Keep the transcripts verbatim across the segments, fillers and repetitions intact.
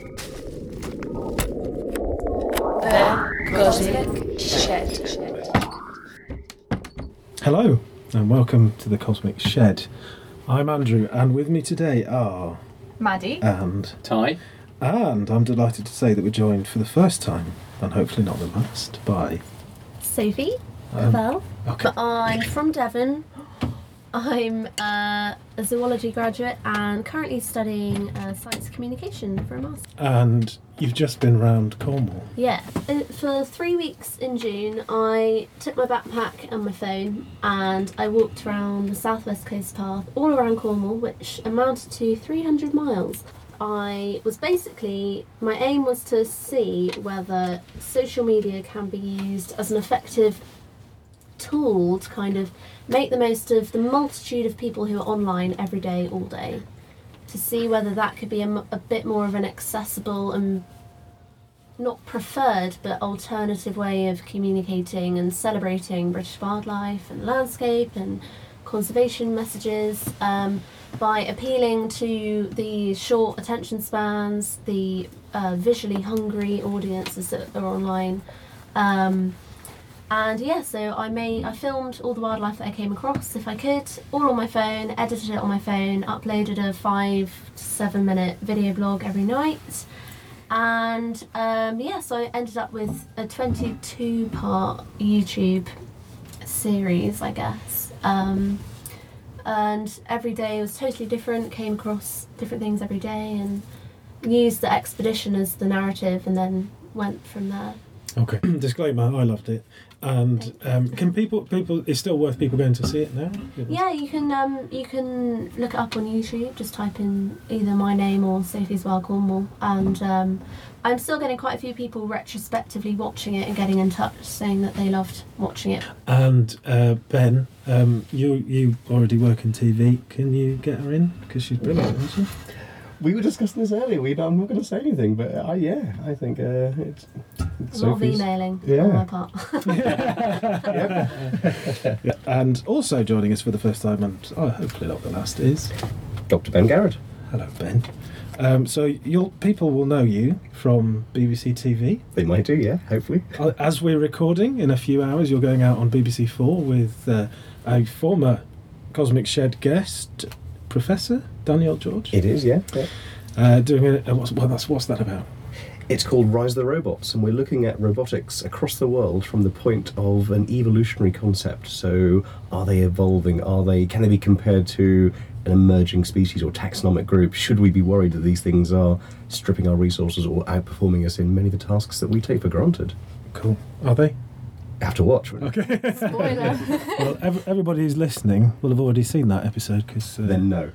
The Cosmic Shed. Hello, and welcome to the Cosmic Shed. I'm Andrew, and with me today are Maddie and Ty. And I'm delighted to say that we're joined for the first time, and hopefully not the last, by Sophie Um, Cavell. okay. But I'm from Devon. I'm uh, a zoology graduate and currently studying uh, science communication for a master. And you've just been round Cornwall. Yeah, uh, for three weeks in June, I took my backpack and my phone and I walked around the southwest coast path all around Cornwall, which amounted to three hundred miles. I was basically, my aim was to see whether social media can be used as an effective tool to kind of make the most of the multitude of people who are online every day, all day, to see whether that could be a, m- a bit more of an accessible and not preferred but alternative way of communicating and celebrating British wildlife and landscape and conservation messages, um, by appealing to the short attention spans, the uh, visually hungry audiences that are online. Um, and yeah, so I made, I filmed all the wildlife that I came across, if I could, all on my phone, edited it on my phone, uploaded a five to seven minute video blog every night. And um, yeah, so I ended up with a twenty-two part YouTube series, I guess. Um, and every day was totally different, came across different things every day and used the expedition as the narrative and then went from there. Okay. Disclaimer, I loved it. And um, can people, people, it's still worth people going to see it now? Yeah, you can um, you can look it up on YouTube, just type in either my name or Sophie's Wild Cornwall, and um, I'm still getting quite a few people retrospectively watching it and getting in touch saying that they loved watching it. And uh, Ben, um, you you already work in T V. Can you get her in? Because she's brilliant, isn't she? We were discussing this earlier. We, I'm not going to say anything, but uh, yeah, I think uh, it's A lot of Sophie's. emailing Yeah. on my part. Yeah. And also joining us for the first time, and oh, hopefully not the last, is Doctor Ben Garrett. hello Ben. Um, so you'll people will know you from B B C T V. They might do, yeah, hopefully. Uh, As we're recording, in a few hours, you're going out on B B C Four with uh, a former Cosmic Shed guest, Professor Danielle George. It is, yeah. yeah. Uh, doing a, a what's, well, that's what's that about? It's called Rise of the Robots, and we're looking at robotics across the world from the point of an evolutionary concept. So, are they evolving? Are they? Can they be compared to an emerging species or taxonomic group? Should we be worried that these things are stripping our resources or outperforming us in many of the tasks that we take for granted? Cool. Are they? Have to watch. Okay. Spoiler. Well, ev- everybody who's listening will have already seen that episode because. Uh, Then no.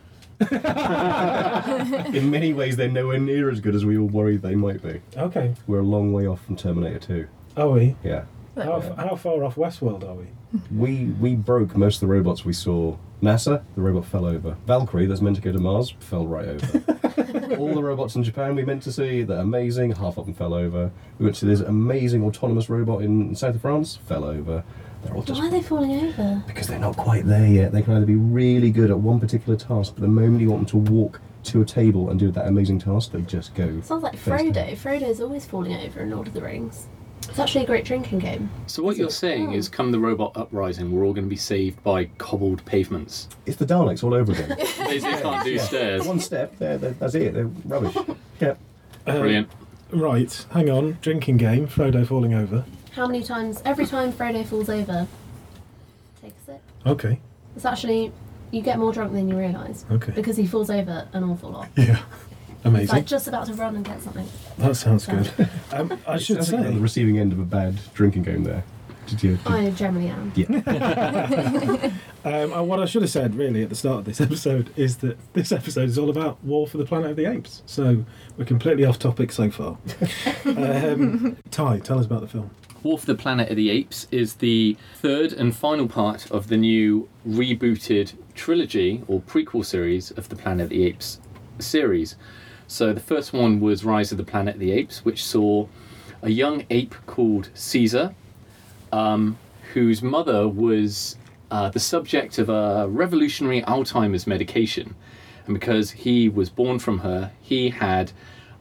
In many ways, they're nowhere near as good as we all worried they might be. Okay. We're a long way off from Terminator two. Are we? Yeah. How, f- how far off Westworld are we? We we broke most of the robots we saw. NASA, the robot fell over. Valkyrie, that's meant to go to Mars, fell right over. All the robots in Japan we meant to see, they're amazing, half of them fell over. We went to see this amazing autonomous robot in south of France, fell over. They're all just Why are they falling over? because they're not quite there yet. They can either be really good at one particular task, but the moment you want them to walk to a table and do that amazing task, they just go. Sounds like face down. Frodo. Frodo's always falling over in Lord of the Rings. It's actually a great drinking game. So what you're saying is, come the robot uprising, we're all going to be saved by cobbled pavements. It's the Daleks all over again. They they can't do stairs. One step, they're, they're, that's it, they're rubbish. Yeah. Um, Brilliant. Right, hang on. Drinking game, Frodo falling over. How many times? Every time Frodo falls over, take a sip. Okay, It's actually, you get more drunk than you realise. okay. Because he falls over an awful lot. Yeah, He's amazing. like just about to run and get something. That sounds good. Um, I should Sounds like you're on the say, receiving end of a bad drinking game there. Did you? Did, I generally am. yeah. um, uh, what I should have said really at the start of this episode is that this episode is all about War for the Planet of the Apes. So we're completely off topic so far. um, Ty, tell us about the film. War for the Planet of the Apes is the third and final part of the new rebooted trilogy or prequel series of the Planet of the Apes series. So the first one was Rise of the Planet of the Apes, which saw a young ape called Caesar, um, whose mother was uh, the subject of a revolutionary Alzheimer's medication. And because he was born from her, he had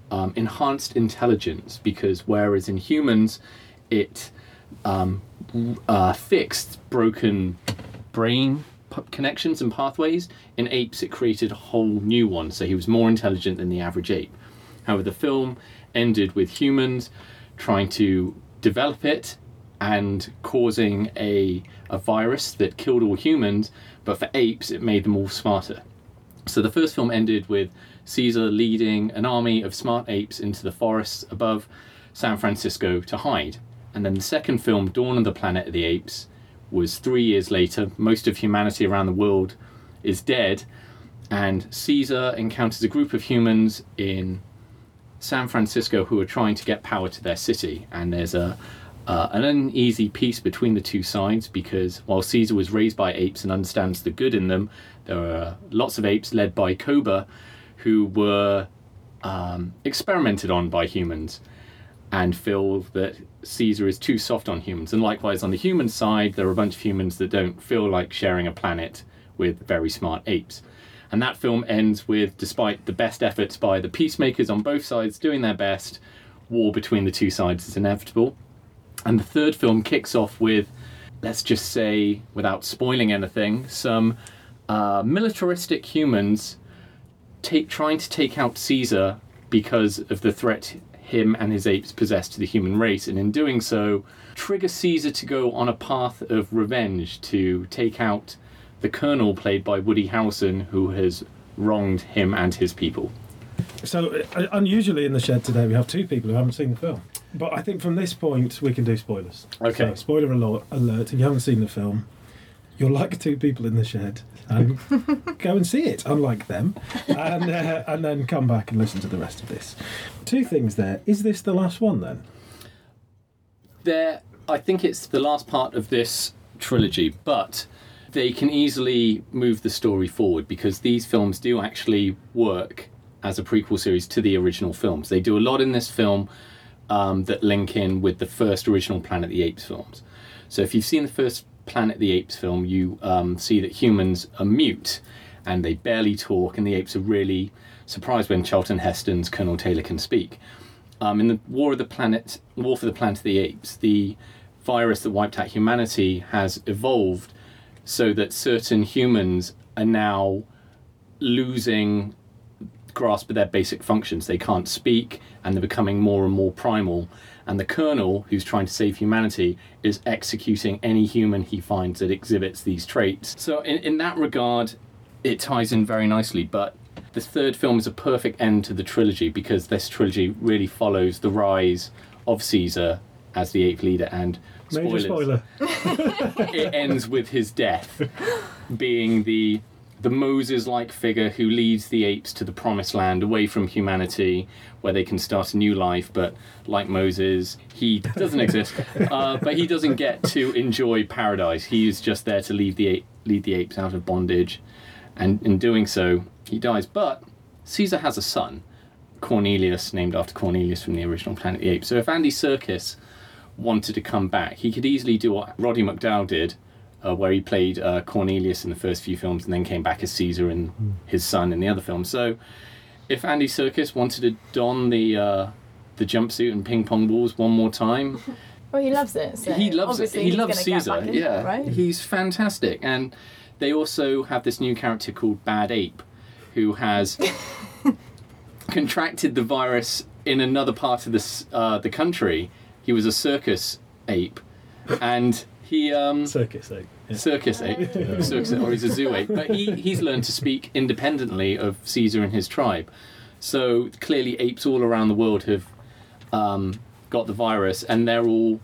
um, enhanced intelligence, because whereas in humans it um, uh, fixed broken brain p- connections and pathways, in apes it created a whole new one, so he was more intelligent than the average ape. However, the film ended with humans trying to develop it and causing a, a virus that killed all humans, but for apes it made them all smarter. So the first film ended with Caesar leading an army of smart apes into the forests above San Francisco to hide. And then the second film, Dawn of the Planet of the Apes, was three years later. Most of humanity around the world is dead, and Caesar encounters a group of humans in San Francisco who are trying to get power to their city. And there's a uh, an uneasy peace between the two sides, because while Caesar was raised by apes and understands the good in them, there are lots of apes led by Koba who were um, experimented on by humans and feel that Caesar is too soft on humans. And likewise, on the human side, there are a bunch of humans that don't feel like sharing a planet with very smart apes. And that film ends with, despite the best efforts by the peacemakers on both sides doing their best, war between the two sides is inevitable. And the third film kicks off with, let's just say, without spoiling anything, some uh, militaristic humans take, trying to take out Caesar because of the threat him and his apes possess to the human race, and in doing so, trigger Caesar to go on a path of revenge to take out the Colonel, played by Woody Harrelson, who has wronged him and his people. So, uh, unusually in the shed today, we have two people who haven't seen the film. But I think from this point, we can do spoilers. Okay. So, spoiler alert, alert, if you haven't seen the film, you're like two people in the shed, and go and see it, unlike them, and, uh, and then come back and listen to the rest of this. Two things there. Is this the last one, then? There, I think it's the last part of this trilogy, but they can easily move the story forward, because these films do actually work as a prequel series to the original films. They do a lot in this film um, that link in with the first original Planet of the Apes films. So if you've seen the first Planet of the Apes film, you um, see that humans are mute and they barely talk, and the apes are really surprised when Charlton Heston's Colonel Taylor can speak. Um, in the War of the Planet, War for the Planet of the Apes, the virus that wiped out humanity has evolved so that certain humans are now losing grasp of their basic functions. They can't speak, and they're becoming more and more primal. And the Colonel, who's trying to save humanity, is executing any human he finds that exhibits these traits. So in, in that regard, it ties in very nicely. But the third film is a perfect end to the trilogy, because this trilogy really follows the rise of Caesar as the ape leader, and Major spoilers, spoiler. it ends with his death, being the the Moses-like figure who leads the apes to the promised land, away from humanity, where they can start a new life. But like Moses, he doesn't exist, uh, but he doesn't get to enjoy paradise. He is just there to lead the ape, lead the apes out of bondage, and in doing so, he dies. But Caesar has a son, Cornelius, named after Cornelius from the original Planet of the Apes. So if Andy Serkis wanted to come back, he could easily do what Roddy McDowall did, Uh, where he played uh, Cornelius in the first few films and then came back as Caesar and mm. his son in the other films. So if Andy Serkis wanted to don the uh, the jumpsuit and ping pong balls one more time... Well, he loves it. So he loves it. He he's loves Caesar, get back yeah. it, right? He's fantastic. And they also have this new character called Bad Ape, who has contracted the virus in another part of this, uh, the country. He was a circus ape, and he... Um, Circus ape. Yeah. Circus ape, circus, or he's a zoo ape, but he, he's learned to speak independently of Caesar and his tribe. So clearly apes all around the world have um, got the virus, and they're all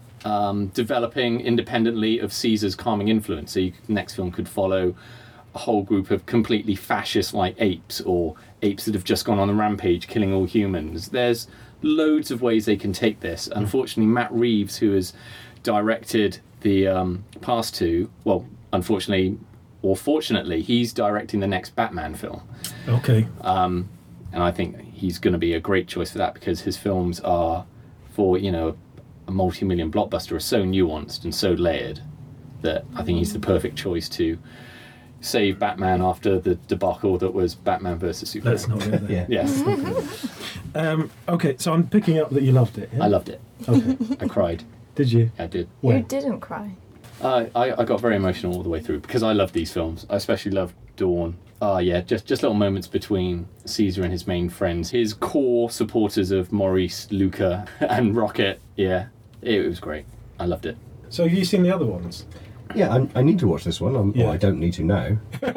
um, developing independently of Caesar's calming influence. So you, the next film could follow a whole group of completely fascist-like apes, or apes that have just gone on a rampage killing all humans. There's loads of ways they can take this. Unfortunately, Matt Reeves, who has directed the um, past two, well, unfortunately or fortunately, he's directing the next Batman film. Okay. Um, and I think he's going to be a great choice for that, because his films are, for, you know, a multi-million blockbuster, are so nuanced and so layered that I think he's the perfect choice to save Batman after the debacle that was Batman versus Superman. Let's not go there. Yeah. Yes, Um, okay, so I'm picking up that you loved it. Yeah? I loved it. Okay. I cried. Did you? I did. Who When? didn't cry? Uh, I, I got very emotional all the way through because I love these films. I especially love Dawn. Ah, yeah, just just little moments between Caesar and his main friends, his core supporters of Maurice, Luca, and Rocket. Yeah, it, it was great. I loved it. So have you seen the other ones? Yeah, I, I need to watch this one. I'm, Yeah. Well, I don't need to now.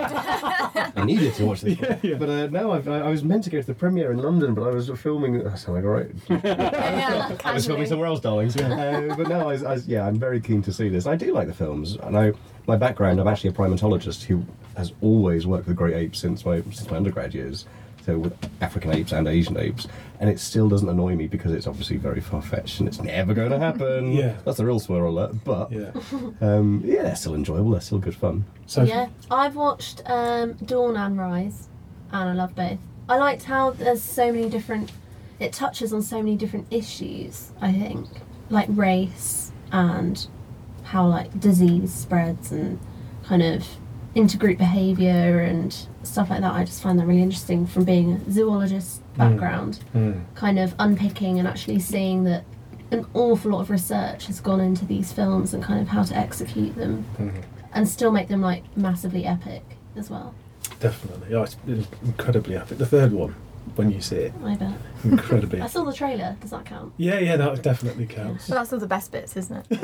I needed to watch this Yeah, one. yeah. But uh, now I've, I, I was meant to go to the premiere in London, but I was filming... That sounded like alright. Yeah, I was filming somewhere else, darlings. Uh, but now, I, was- I, was- yeah, I'm very keen to see this. I do like the films. And I, my background, I'm actually a primatologist who has always worked with great apes since my since my undergrad years. So with African apes and Asian apes, and it still doesn't annoy me because it's obviously very far-fetched and it's never going to happen. Yeah. That's a real swear alert. But Yeah. um, yeah, they're still enjoyable. They're still good fun. So Yeah, I've watched um, Dawn and Rise, and I love both. I liked how there's so many different. It touches on so many different issues. I think, like race and how like disease spreads and kind of intergroup behaviour and stuff like that. I just find that really interesting from being a zoologist background, Mm. kind of unpicking and actually seeing that an awful lot of research has gone into these films and kind of how to execute them Mhm. and still make them like massively epic as well. Definitely. Oh, it's been incredibly epic. The third one, when you see it, I bet. incredibly I saw the trailer. Does that count? Yeah, yeah, that definitely counts. Well, that's all the best bits, isn't it?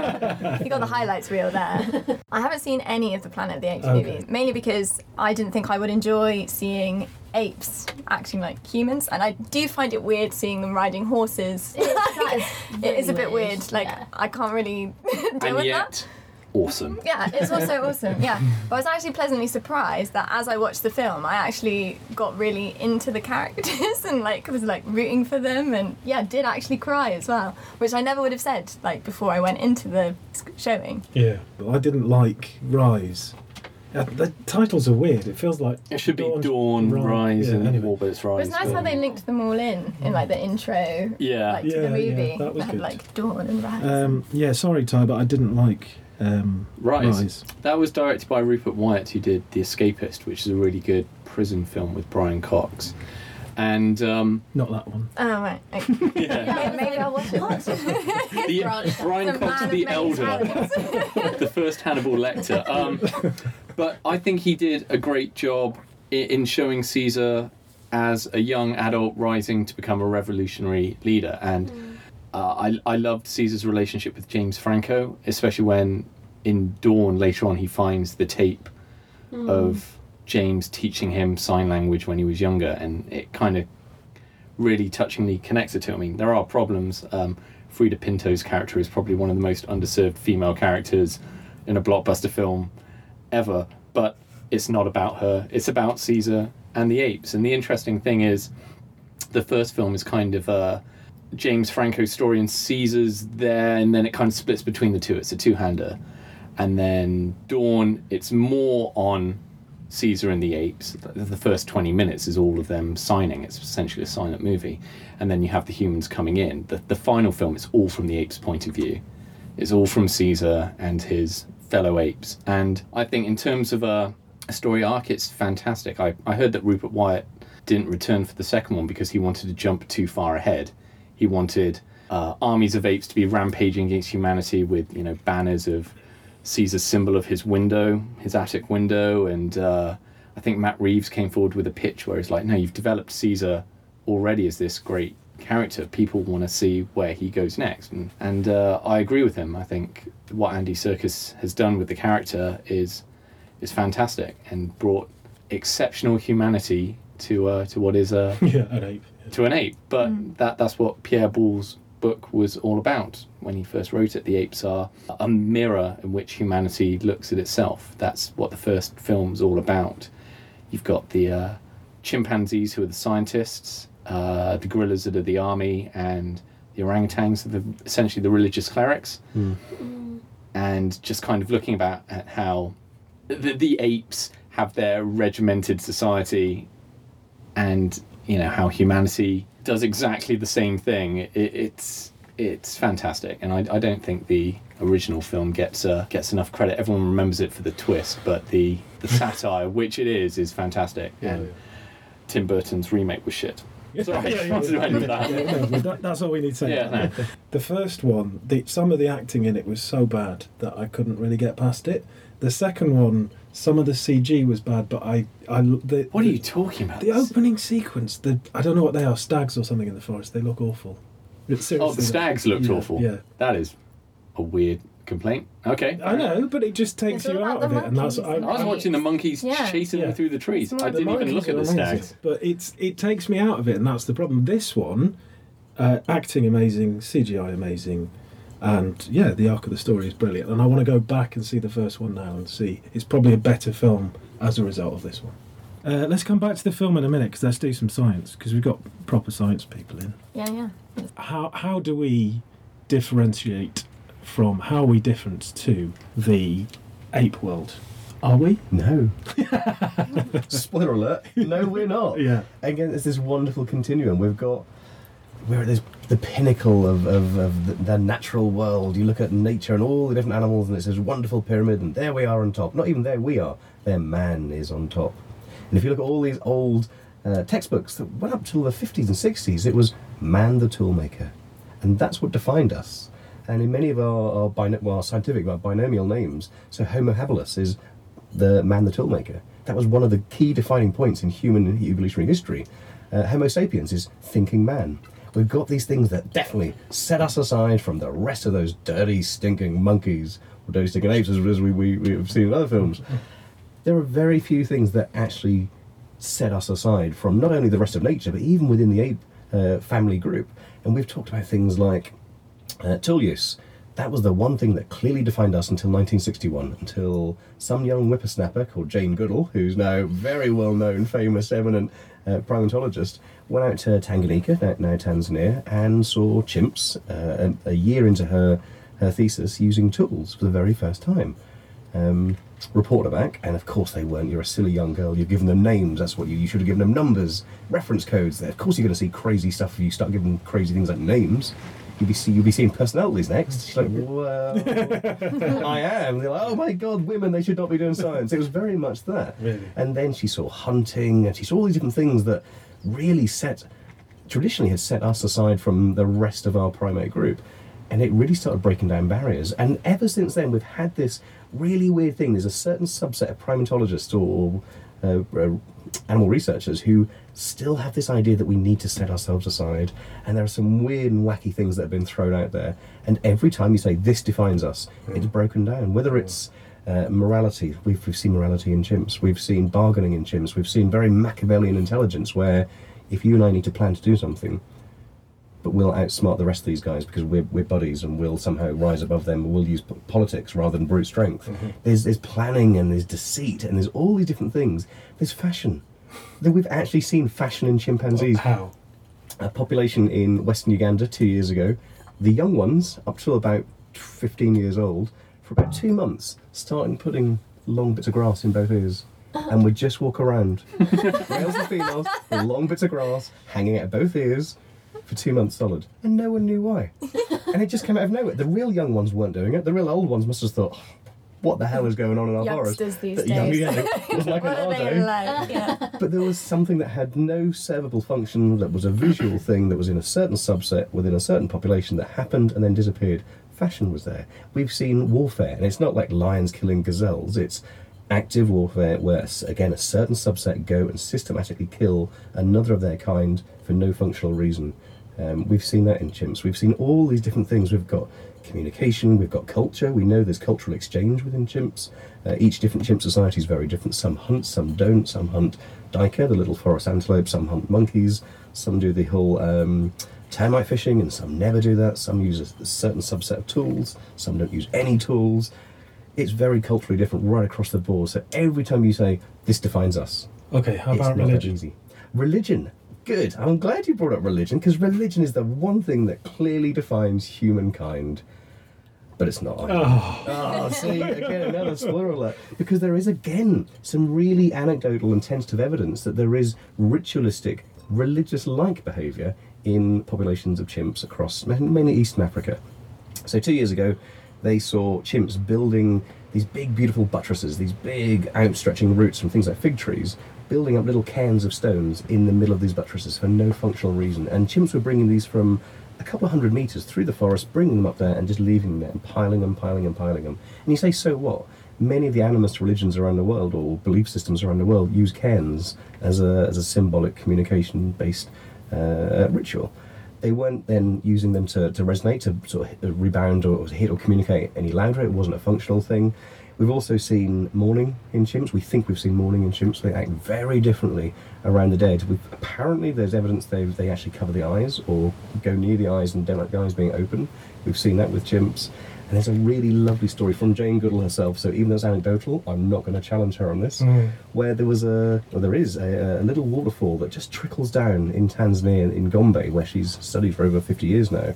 You got the highlights reel there. I haven't seen any of the Planet of the Apes Okay. movies, mainly because I didn't think I would enjoy seeing apes acting like humans, and I do find it weird seeing them riding horses. It is, that is It is a really bit weird. Like yeah. I can't really deal And with yet, that. awesome. Yeah, it's also awesome. Yeah, but I was actually pleasantly surprised that as I watched the film, I actually got really into the characters and like was like rooting for them, and yeah, did actually cry as well, which I never would have said like before I went into the sc- showing. Yeah. Well, I didn't like Rise. Uh, the titles are weird. It feels like It should be Dawn, Dawn, Ri- Rise, yeah, and anyway. Warburt's It Rise. was nice but- how they linked them all in in like the intro, Yeah. like to Yeah, the movie. yeah, that was They had good. like Dawn and Rise. Um, yeah, sorry, Ty, but I didn't like um, Rise. Rise. That was directed by Rupert Wyatt, who did The Escapist, which is a really good prison film with Brian Cox. And um, Not that one. oh right. Okay. yeah, Maybe I'll watch it. the, Branch out. Brian The Cox man the of many Elder, talents. the first Hannibal Lecter. Um, but I think he did a great job i- in showing Caesar as a young adult rising to become a revolutionary leader. And uh, I, I loved Caesar's relationship with James Franco, especially when in Dawn later on he finds the tape of James teaching him sign language when he was younger, and it kind of really touchingly connects it to. I mean, there are problems. Um, Frida Pinto's character is probably one of the most underserved female characters in a blockbuster film ever, but it's not about her. It's about Caesar and the apes. And the interesting thing is, the first film is kind of uh, James Franco's story, and Caesar's there, and then it kind of splits between the two. It's a two-hander. And then Dawn, it's more on Caesar and the Apes. The the first twenty minutes is all of them signing. It's essentially a silent movie. And then you have the humans coming in. The, the final film is all from the apes' point of view. It's all from Caesar and his fellow apes. And I think in terms of a, a story arc, it's fantastic. I, I heard that Rupert Wyatt didn't return for the second one because he wanted to jump too far ahead. He wanted uh, armies of apes to be rampaging against humanity with, you know, banners of Caesar's symbol of his window, his attic window, and uh, I think Matt Reeves came forward with a pitch where he's like, no, you've developed Caesar already as this great character. People want to see where he goes next. And, and uh, I agree with him. I think what Andy Serkis has done with the character is is fantastic and brought exceptional humanity to uh, to what is a Yeah, an ape. to an ape. But that that's what Pierre Boull's book was all about when he first wrote it. The apes are a mirror in which humanity looks at itself. That's what the first film's all about. You've got the uh, chimpanzees who are the scientists, uh, the gorillas that are the army, and the orangutans are the, essentially the religious clerics. And just kind of looking about at how the, the apes have their regimented society, and you know how humanity does exactly the same thing. It, it's it's fantastic, and I, I don't think the original film gets uh, gets enough credit. Everyone remembers it for the twist, but the the satire, which it is, is fantastic. Yeah, and yeah. Tim Burton's remake was shit. Sorry, Yeah, I wanted to end with that. Yeah, no, but that, that's all we need to say. Yeah, no. The first one, the, some of the acting in it was so bad that I couldn't really get past it. The second one, some of the C G was bad, but I, I the, What are the, you talking about? The opening sequence, the I don't know what they are, stags or something in the forest. They look awful. It's Oh, seriously the stags looked yeah, awful. Yeah, That is a weird complaint. Okay. I know, but it just takes It's all you about out of the it, and that's monkeys. I was watching the monkeys Yeah. chasing Yeah. them through the trees. It's I more didn't The even look monkeys at the are amazing, stags. but it's it takes me out of it, and that's the problem. This one, uh, acting amazing, C G I amazing, and yeah, the arc of the story is brilliant. And I want to go back and see the first one now and see. It's probably a better film as a result of this one. Uh, let's come back to the film in a minute because let's do some science because we've got proper science people in. Yeah, yeah. How how do we differentiate from how are we different to the ape world? Are we? No. Spoiler alert. No, we're not. Yeah. Again, it's this wonderful continuum. We've got, we're at this, the pinnacle of, of, of the, the natural world. You look at nature and all the different animals, and it's this wonderful pyramid, and there we are on top. Not even there we are. There man is on top. And if you look at all these old uh, textbooks that went up till the fifties and sixties, it was man the toolmaker. And that's what defined us. And in many of our, our, bino- well, our scientific, our binomial names, so Homo habilis is the man the toolmaker. That was one of the key defining points in human evolutionary history. Uh, Homo sapiens is thinking man. We've got these things that definitely set us aside from the rest of those dirty, stinking monkeys, or dirty, stinking apes, as as we, we, we've seen in other films. There are very few things that actually set us aside from not only the rest of nature, but even within the ape uh, family group. And we've talked about things like uh, tool use. That was the one thing that clearly defined us until nineteen sixty-one, until some young whippersnapper called Jane Goodall, who's now very well known, famous, eminent uh, primatologist, went out to Tanganyika, now, now Tanzania, and saw chimps uh, a, a year into her, her thesis using tools for the very first time. Um, reported back, and of course they weren't. You're a silly young girl. You've given them names. That's what you. You should have given them numbers, reference codes. Of course you're going to see crazy stuff if you start giving them crazy things like names. You'll be see, you'll be seeing personalities next. She's like, well, I am. They're like, oh my god, women, they should not be doing science. It was very much that. Really? And then she saw hunting, and she saw all these different things that really set, traditionally had set us aside from the rest of our primate group. And it really started breaking down barriers. And ever since then, we've had this really weird thing. There's a certain subset of primatologists or uh, uh, animal researchers who still have this idea that we need to set ourselves aside. And there are some weird and wacky things that have been thrown out there. And every time you say, this defines us, mm. it's broken down. Whether it's uh, morality, we've, we've seen morality in chimps. We've seen bargaining in chimps. We've seen very Machiavellian intelligence where if you and I need to plan to do something, but we'll outsmart the rest of these guys because we're, we're buddies and we'll somehow rise above them and we'll use p- politics rather than brute strength. Mm-hmm. There's, there's planning and there's deceit and there's all these different things. There's fashion. Then we've actually seen fashion in chimpanzees. How? A population in Western Uganda two years ago, the young ones, up to about fifteen years old, for about two months, started putting long bits of grass in both ears. And would just walk around, males and females, with long bits of grass hanging out of both ears, for two months solid, and no one knew why. And it just came out of nowhere. The real young ones weren't doing it. The real old ones must have thought, oh, what the hell is going on in our forest? Youngsters these The young- days. yeah, it was like What an are they Ardo. like? Yeah. But there was something that had no servable function, that was a visual thing, that was in a certain subset within a certain population that happened and then disappeared. Fashion was there. We've seen warfare, and it's not like lions killing gazelles, it's active warfare where, again, a certain subset go and systematically kill another of their kind for no functional reason. Um, we've seen that in chimps. We've seen all these different things. We've got communication, we've got culture. We know there's cultural exchange within chimps. Uh, each different chimp society is very different. Some hunt, some don't. Some hunt duiker, the little forest antelope. Some hunt monkeys. Some do the whole um, termite fishing, and some never do that. Some use a, a certain subset of tools. Some don't use any tools. It's very culturally different right across the board. So every time you say, this defines us, Okay, how it's about not that religion? easy. Religion. Good. I'm glad you brought up religion, because religion is the one thing that clearly defines humankind. But it's not. Oh. Oh, see, again, another spoiler alert. Because there is, again, some really anecdotal and tentative evidence that there is ritualistic, religious-like behaviour in populations of chimps across mainly Eastern Africa. So two years ago, they saw chimps building these big, beautiful buttresses, these big, outstretching roots from things like fig trees, building up little cairns of stones in the middle of these buttresses for no functional reason. And chimps were bringing these from a couple of hundred metres through the forest, bringing them up there and just leaving them there, and piling them, piling them, piling them. And you say, so what? Many of the animist religions around the world, or belief systems around the world, use cairns as a, as a symbolic communication-based uh, ritual. They weren't then using them to, to resonate, to sort of rebound or to hit or communicate any louder. It wasn't a functional thing. We've also seen mourning in chimps. We think we've seen mourning in chimps. They act very differently around the dead. We've, apparently there's evidence they they actually cover the eyes or go near the eyes and don't like the eyes being open. We've seen that with chimps. And there's a really lovely story from Jane Goodall herself, so even though it's anecdotal, I'm not going to challenge her on this, mm. where there was a, well there is a, a little waterfall that just trickles down in Tanzania, in Gombe, where she's studied for over fifty years now,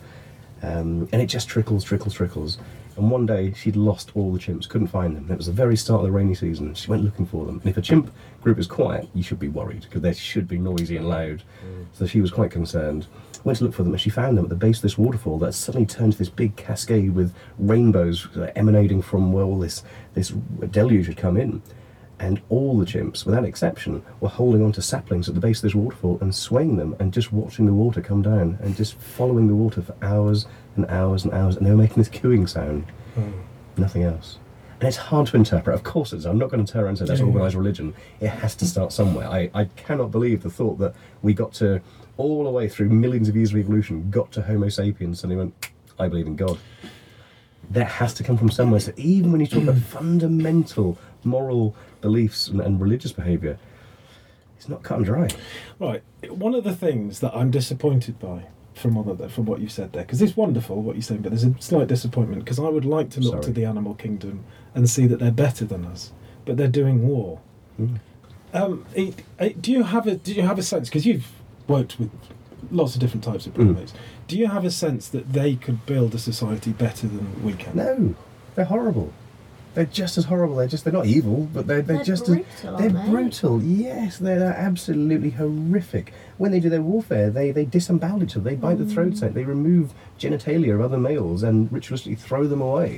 um, and it just trickles, trickles, trickles. And one day she'd lost all the chimps, couldn't find them. It was the very start of the rainy season. She went looking for them. And if a chimp group is quiet, you should be worried, because they should be noisy and loud. Mm. So she was quite concerned. Went to look for them, and she found them at the base of this waterfall that suddenly turned to this big cascade with rainbows emanating from where all this, this deluge had come in. And all the chimps, without exception, were holding on to saplings at the base of this waterfall and swaying them and just watching the water come down and just following the water for hours and hours and hours, and they were making this cooing sound. Mm. Nothing else. And it's hard to interpret. Of course it is. I'm not going to turn around and say that's yeah. organised religion. It has to start somewhere. I, I cannot believe the thought that we got to, all the way through millions of years of evolution, got to Homo sapiens and he went, I believe in God. That has to come from somewhere. So even when you talk about fundamental moral beliefs and, and religious behaviour, it's not cut and dry. Right. One of the things that I'm disappointed by from all of that, from what you've said there, because it's wonderful what you're saying, but there's a slight disappointment, because I would like to look Sorry. to the animal kingdom and see that they're better than us, but they're doing war. Mm. Um, it, it, do you have a do you have a sense, because you've worked with lots of different types of primates, mm. do you have a sense that they could build a society better than we can? No, they're horrible. They're just as horrible. They're just—they're not evil, but they're they're, they're just brutal, as they're aren't they? brutal. Yes, they're, they're absolutely horrific. When they do their warfare, they they disembowel each other. They bite mm. the throats out. They remove genitalia of other males and ritualistically throw them away.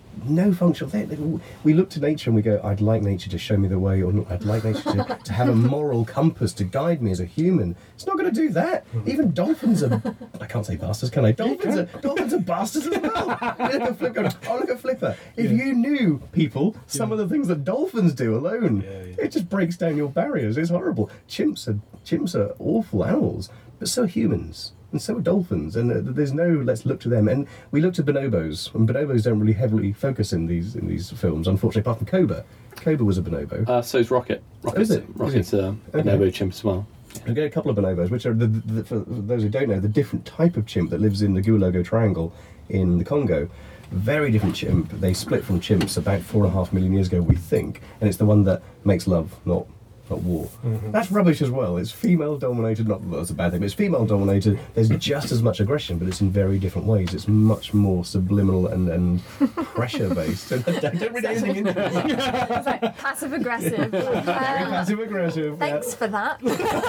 No functional. They, they, we look to nature and we go, I'd like nature to show me the way, or I'd like nature to, to have a moral compass to guide me as a human. It's not going to do that. Even dolphins are, I can't say bastards, can I? Dolphins are dolphins are bastards as well. Look at Flipper. Oh, look at Flipper. If yeah. you knew, people, some yeah. of the things that dolphins do alone, yeah, yeah. it just breaks down your barriers. It's horrible. Chimps are chimps are awful animals, but so are humans. And so are dolphins, and uh, there's no let's look to them. And we looked at bonobos, and bonobos don't really heavily focus in these in these films, unfortunately, apart from Cobra. Cobra was a bonobo. Uh, so's Rocket. Rocket's, oh, is it? Rocket's is a okay. bonobo chimp as well. We get a couple of bonobos, which are, the, the, for those who don't know, the different type of chimp that lives in the Gulago Triangle in the Congo. Very different chimp. They split from chimps about four and a half million years ago, we think, and it's the one that makes love, not not war. Mm-hmm. That's rubbish as well. It's female dominated, not that that's a bad thing, but it's female dominated. There's just as much aggression, but it's in very different ways. It's much more subliminal and, and pressure based. Don't, don't read anything into it. It's like passive aggressive. Very Um, passive aggressive. Thanks for that.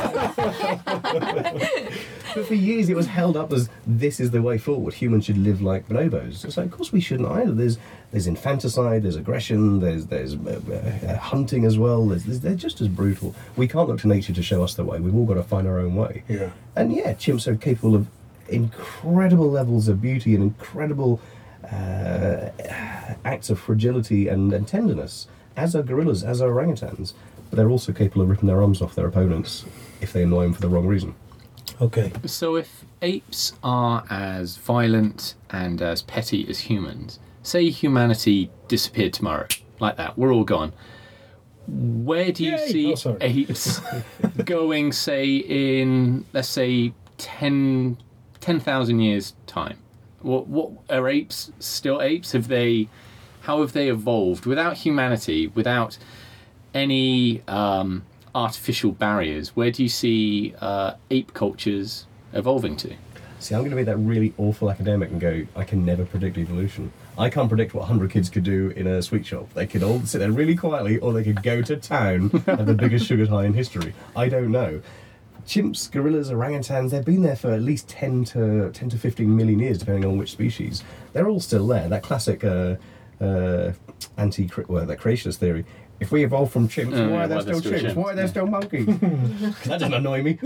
But for years it was held up as this is the way forward. Humans should live like bonobos. It's like, of course we shouldn't either. There's there's infanticide, there's aggression, there's there's uh, uh, hunting as well. There's, there's, they're just as brutal. We can't look to nature to show us the way. We've all got to find our own way. Yeah. And yeah, chimps are capable of incredible levels of beauty and incredible uh, acts of fragility and, and tenderness, as are gorillas, as are orangutans. But they're also capable of ripping their arms off their opponents if they annoy them for the wrong reason. Okay. So if apes are as violent and as petty as humans, say humanity disappeared tomorrow, like that, we're all gone. Where do you Yay! see Oh, apes going, say, in, let's say, ten thousand years' time? What, what are apes still apes? Have they, how have they evolved without humanity, without any um, artificial barriers? Where do you see uh, ape cultures evolving to? See, I'm going to be that really awful academic and go, I can never predict evolution. I can't predict what one hundred kids could do in a sweet shop. They could all sit there really quietly, or they could go to town at the biggest sugar high in history. I don't know. chimps, gorillas, orangutans, they've been there for at least ten to fifteen million years, depending on which species. They're all still there. That classic uh, uh, anti well, that creationist theory. If we evolved from chimps, Oh, why yeah, are there why still they're chimps? still chimps, Why are there yeah. still monkeys? That doesn't annoy me.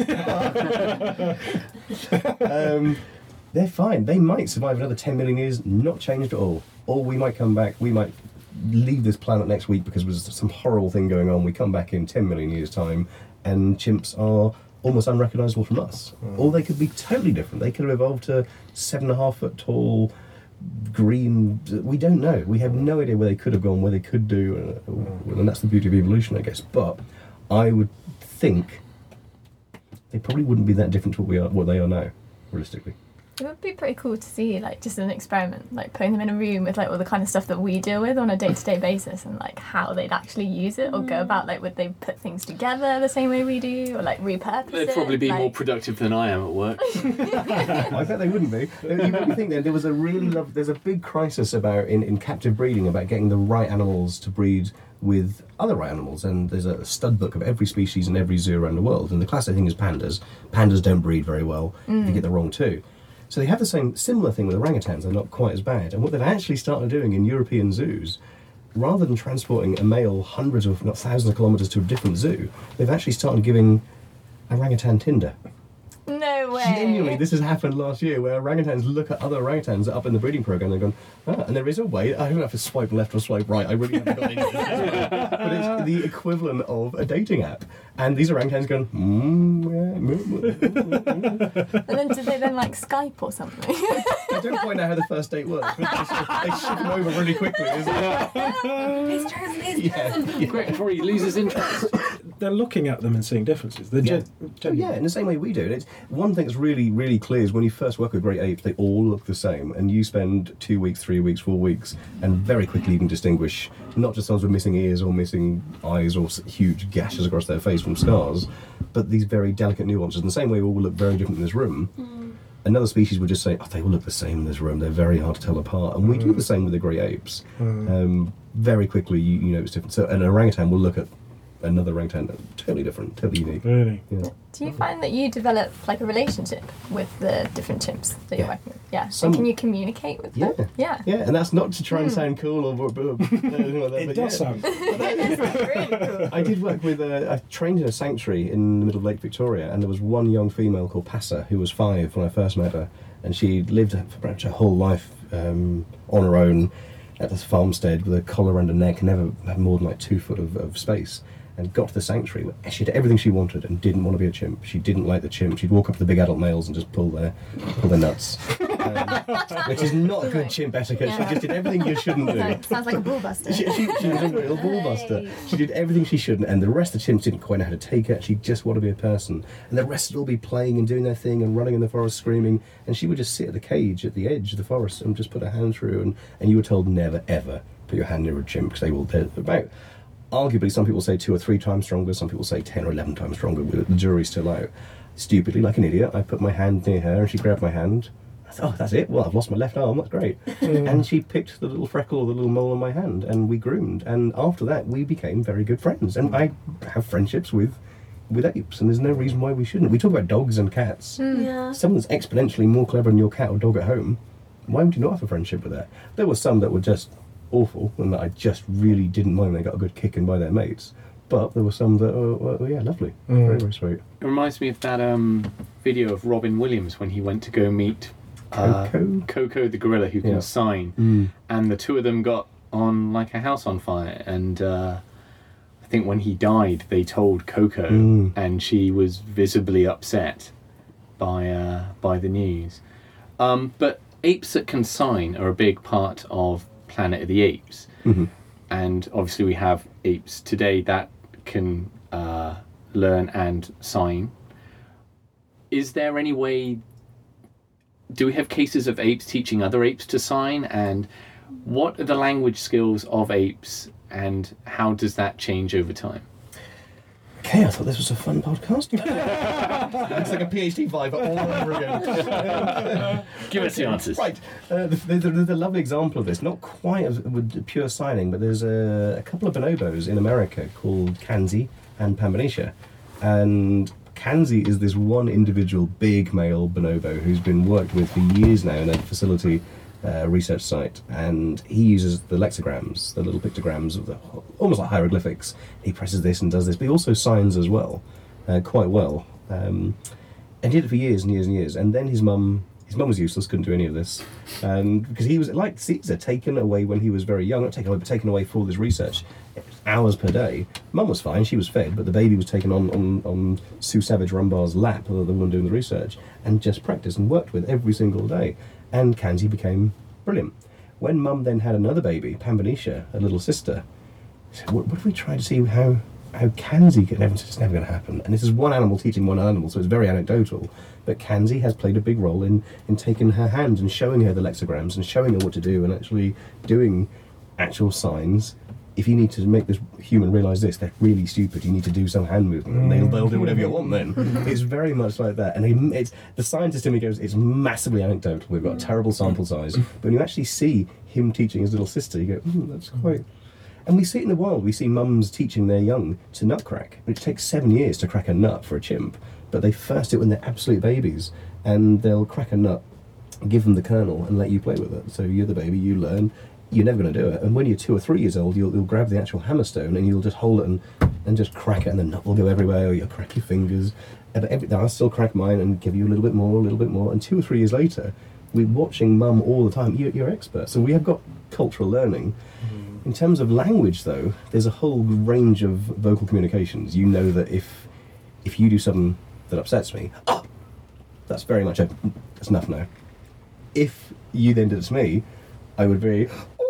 um, they're fine. They might survive another ten million years, not changed at all. Or we might come back, we might leave this planet next week because there's some horrible thing going on. We come back in ten million years' time, and chimps are almost unrecognisable from us. Mm. Or they could be totally different. They could have evolved to seven and a half foot tall, green. We don't know. We have no idea where they could have gone, where they could do, uh, and that's the beauty of evolution, I guess. But I would think they probably wouldn't be that different to what we are, what they are now, realistically. It would be pretty cool to see, like, just an experiment, like putting them in a room with like all the kind of stuff that we deal with on a day-to-day basis, and like how they'd actually use it or go about. Like, would they put things together the same way we do, or like repurpose They'd it? probably be like... more productive than I am at work. I bet they wouldn't be. You wouldn't think then there was a really love. There's a big crisis about in, in captive breeding about getting the right animals to breed with other right animals, and there's a stud book of every species in every zoo around the world. And the classic thing is pandas. Pandas don't breed very well. Mm. If you get the wrong two. So they have the same similar thing with orangutans. They're not quite as bad. And what they've actually started doing in European zoos, rather than transporting a male hundreds of, if not thousands of kilometres to a different zoo, they've actually started giving orangutan Tinder. No way. Genuinely, this has happened last year, where orangutans look at other orangutans up in the breeding program and they're going, ah, and there is a way, I don't have to swipe left or swipe right, I really haven't got into this, but it's the equivalent of a dating app. And these orangutans going, mm, yeah, mm, mm, mm. And then did they then like Skype or something? I don't quite know how the first date works, but they ship them over really quickly, isn't it? He's chosen, he's Yeah, chosen. yeah. Great, before he loses interest. They're looking at them and seeing differences. They're Yeah. gen- Oh, gen- yeah, in the same way we do. It's, one thing that's really, really clear is when you first work with great apes, they all look the same, and you spend two weeks, three weeks, four weeks, and very quickly you can distinguish not just ones with missing ears or missing eyes or s- huge gashes across their face from scars, but these very delicate nuances. In the same way we all look very different in this room. Another species would just say, oh, they all look the same in this room, they're very hard to tell apart. And we do the same with the great apes. Um, very quickly, you, you know it's different. So an orangutan will look at another orangutan, totally different, totally unique. Really? Yeah. Do you find that you develop like a relationship with the different chimps that you're Yeah. working with? Yeah. Some- and can you communicate with Yeah. them? Yeah. Yeah, and that's not to try and sound cool or, or, or anything like that. It but does yeah. sound. Really cool. I did work with, uh, I trained in a sanctuary in the middle of Lake Victoria, and there was one young female called Passa who was five when I first met her, and she lived for pretty much her whole life um, on her own at this farmstead with a collar around her neck, never had more than like two foot of, of space. And got to the sanctuary, where she had everything she wanted and didn't want to be a chimp. She didn't like the chimp. She'd walk up to the big adult males and just pull their pull their nuts, um, which is not good chimp etiquette. She Yeah. just did everything you shouldn't do. Sounds- Sounds like a bullbuster. She, she, she was a real ballbuster. She did everything she shouldn't, and the rest of the chimps didn't quite know how to take it. She just wanted to be a person, and the rest would all be playing and doing their thing and running in the forest screaming, and she would just sit at the cage at the edge of the forest and just put her hand through, and, and you were told never ever put your hand near a chimp because they will. They're about. Arguably, some people say two or three times stronger, some people say ten or eleven times stronger, with the jury's still out. Stupidly, like an idiot, I put my hand near her and she grabbed my hand. I thought, oh, that's it? Well, I've lost my left arm, that's great. And she picked the little freckle or the little mole on my hand and we groomed. And after that, we became very good friends. And I have friendships with with apes, and there's no reason why we shouldn't. We talk about dogs and cats. Yeah. Someone that's exponentially more clever than your cat or dog at home, why would you not have a friendship with that? There were some that were just awful and that I just really didn't mind. They got a good kicking by their mates, but there were some that were, were yeah, lovely, Mm. very very sweet. It reminds me of that um, video of Robin Williams when he went to go meet uh, Coco? Coco the gorilla who can Yeah. sign, Mm. and the two of them got on like a house on fire. And uh, I think when he died, they told Coco, Mm. and she was visibly upset by uh, by the news. Um, but apes that can sign are a big part of Planet of the Apes. Mhm. And obviously we have apes today that can uh, learn and sign. Is there any way, do we have cases of apes teaching other apes to sign? And what are the language skills of apes, and how does that change over time? Okay, I thought this was a fun podcast. It's like a PhD vibe all over again. Give us the answers. Right, uh, there's, there's a lovely example of this, not quite as, with pure signing, but there's a, a couple of bonobos in America called Kanzi and Pambanisha, and Kanzi is this one individual big male bonobo who's been worked with for years now in a facility uh, research site, and he uses the lexicograms, the little pictograms, of the, almost like hieroglyphics. He presses this and does this, but he also signs as well, uh, quite well. Um, and he did it for years and years and years. And then his mum, his mum was useless, couldn't do any of this, and because he was like Caesar, taken away when he was very young, not taken away, but taken away for all this research. Hours per day. Mum was fine, she was fed, but the baby was taken on, on, on Sue Savage Rumbar's lap, the one doing the research, and just practiced and worked with every single day. And Kanzi became brilliant. When Mum then had another baby, Pambanisha, a little sister, said, what, what if we try to see how, how Kanzi could never, it's never going to happen. And this is one animal teaching one animal, so it's very anecdotal. But Kanzi has played a big role in, in taking her hand and showing her the lexicograms and showing her what to do and actually doing actual signs. If you need to make this human realise this, they're really stupid, you need to do some hand movement, and they'll, they'll do whatever you want then. It's very much like that. And he, it's, the scientist in me goes, it's massively anecdotal, we've got a terrible sample size, but when you actually see him teaching his little sister, you go, mm, that's quite... And we see it in the wild, we see mums teaching their young to nut crack, which takes seven years to crack a nut for a chimp, but they first do it when they're absolute babies, and they'll crack a nut, give them the kernel, and let you play with it. So you're the baby, you learn, you're never going to do it. And when you're two or three years old, you'll, you'll grab the actual hammerstone and you'll just hold it and, and just crack it, and the nut will go everywhere, or you'll crack your fingers. But every, I'll still crack mine and give you a little bit more, a little bit more. And two or three years later, we're watching Mum all the time. You're, you're expert. So we have got cultural learning. Mm. In terms of language, though, there's a whole range of vocal communications. You know that if if you do something that upsets me, oh, that's very much a, that's enough now. If you then did it to me, I would be